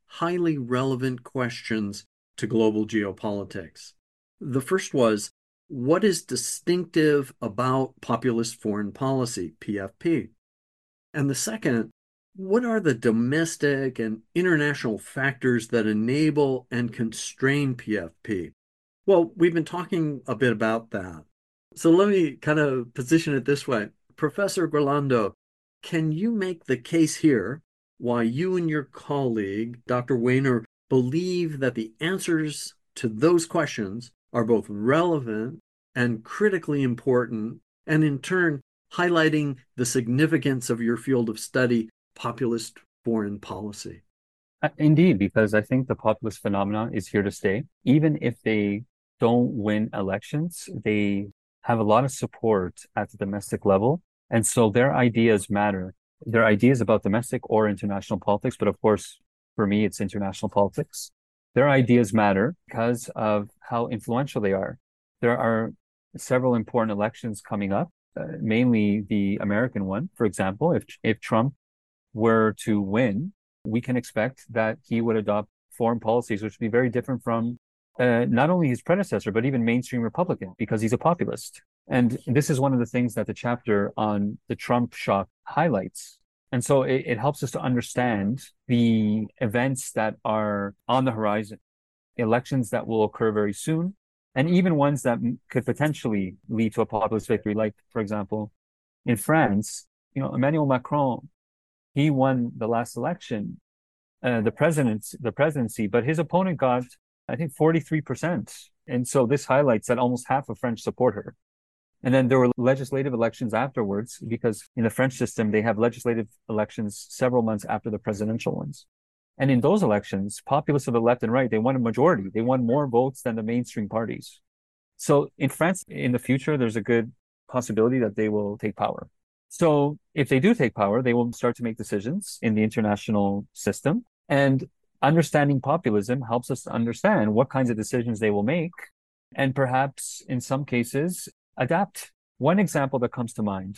highly relevant questions to global geopolitics. The first was, what is distinctive about populist foreign policy, PFP? And the second, what are the domestic and international factors that enable and constrain PFP? Well, we've been talking a bit about that. So let me kind of position it this way. Professor Guirlando, can you make the case here why you and your colleague, Dr. Wehner, believe that the answers to those questions are both relevant and critically important, and in turn, highlighting the significance of your field of study, populist foreign policy? Indeed, because I think the populist phenomenon is here to stay. Even if they don't win elections, they have a lot of support at the domestic level. And so their ideas matter. Their ideas about domestic or international politics, but of course, for me, it's international politics. Their ideas matter because of how influential they are. There are several important elections coming up, mainly the American one. For example, if Trump were to win, we can expect that he would adopt foreign policies which would be very different from not only his predecessor, but even mainstream Republican, because he's a populist. And this is one of the things that the chapter on the Trump shock highlights. And so it helps us to understand the events that are on the horizon, elections that will occur very soon, and even ones that could potentially lead to a populist victory. Like, for example, in France, Emmanuel Macron, he won the last election, the presidency, but his opponent got, I think, 43%. And so this highlights that almost half of French support her. And then there were legislative elections afterwards, because in the French system, they have legislative elections several months after the presidential ones. And in those elections, populists of the left and right, they won a majority. They won more votes than the mainstream parties. So in France, in the future, there's a good possibility that they will take power. So if they do take power, they will start to make decisions in the international system. And understanding populism helps us to understand what kinds of decisions they will make, and perhaps in some cases adapt. One example that comes to mind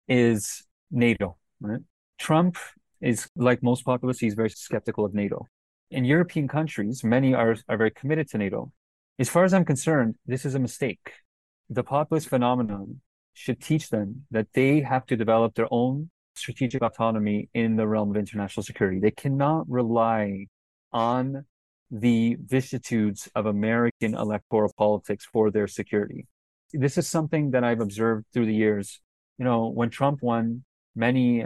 is NATO, right? Trump is, like most populists, he's very skeptical of NATO. In European countries, many are very committed to NATO. As far as I'm concerned, this is a mistake. The populist phenomenon should teach them that they have to develop their own strategic autonomy in the realm of international security. They cannot rely on the vicissitudes of American electoral politics for their security. This is something that I've observed through the years. When Trump won, many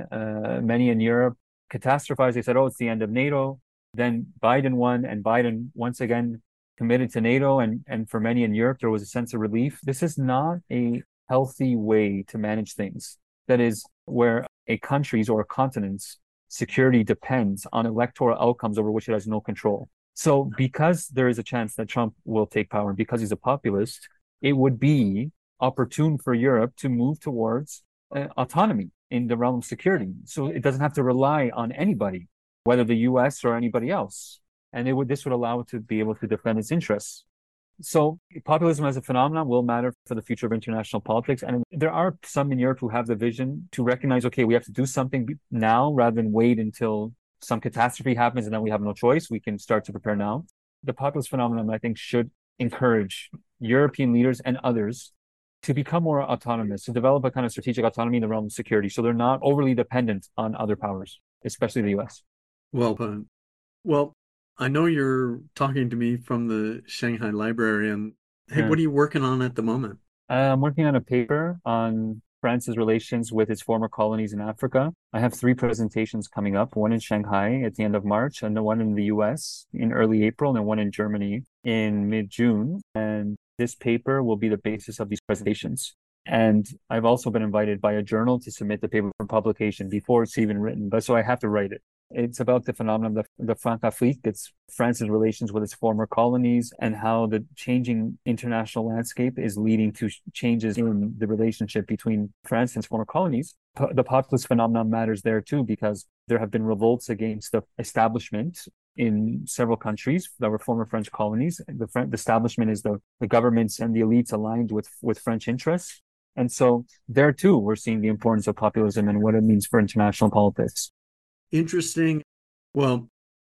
in Europe catastrophized. They said, "Oh, it's the end of NATO." Then Biden won, and Biden once again committed to NATO. And for many in Europe, there was a sense of relief. This is not a healthy way to manage things. That is, where a country's or a continent's security depends on electoral outcomes over which it has no control. So because there is a chance that Trump will take power, and because he's a populist, it would be opportune for Europe to move towards autonomy in the realm of security. So it doesn't have to rely on anybody, whether the US or anybody else. And this would allow it to be able to defend its interests. So populism as a phenomenon will matter for the future of international politics. And there are some in Europe who have the vision to recognize, okay, we have to do something now rather than wait until some catastrophe happens and then we have no choice. We can start to prepare now. The populist phenomenon, I think, should encourage European leaders and others to become more autonomous, to develop a kind of strategic autonomy in the realm of security, so they're not overly dependent on other powers, especially the US. Well put. Well, I know you're talking to me from the Shanghai Library, and hey, what are you working on at the moment? I'm working on a paper on France's relations with its former colonies in Africa. I have 3 presentations coming up, one in Shanghai at the end of March, and one in the US in early April, and one in Germany in mid-June. And this paper will be the basis of these presentations. And I've also been invited by a journal to submit the paper for publication before it's even written, but so I have to write it. It's about the phenomenon of the Francafrique. It's France's relations with its former colonies and how the changing international landscape is leading to changes in the relationship between France and its former colonies. The populist phenomenon matters there too, because there have been revolts against the establishment in several countries that were former French colonies. The establishment is the governments and the elites aligned with French interests. And so there too, we're seeing the importance of populism and what it means for international politics. Interesting. Well,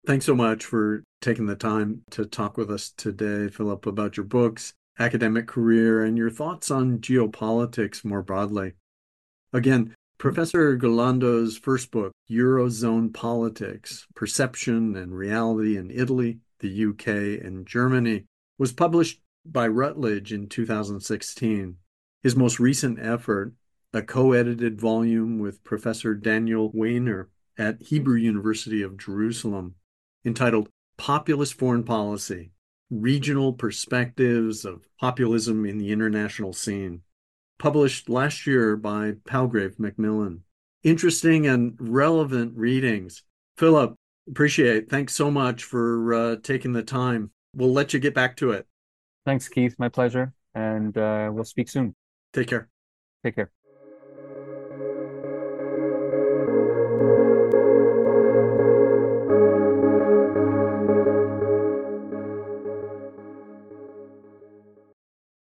Thanks so much for taking the time to talk with us today, Philip, about your books, academic career, and your thoughts on geopolitics more broadly. Again, Professor Ghirlandaio's first book, Eurozone Politics, Perception and Reality in Italy, the UK, and Germany, was published by Routledge in 2016. His most recent effort, a co-edited volume with Professor Daniel Weiner at Hebrew University of Jerusalem, entitled Populist Foreign Policy, Regional Perspectives of Populism in the International Scene, published last year by Palgrave Macmillan. Interesting and relevant readings. Philip, appreciate it. Thanks so much for taking the time. We'll let you get back to it. Thanks, Keith. My pleasure. And we'll speak soon. Take care. Take care.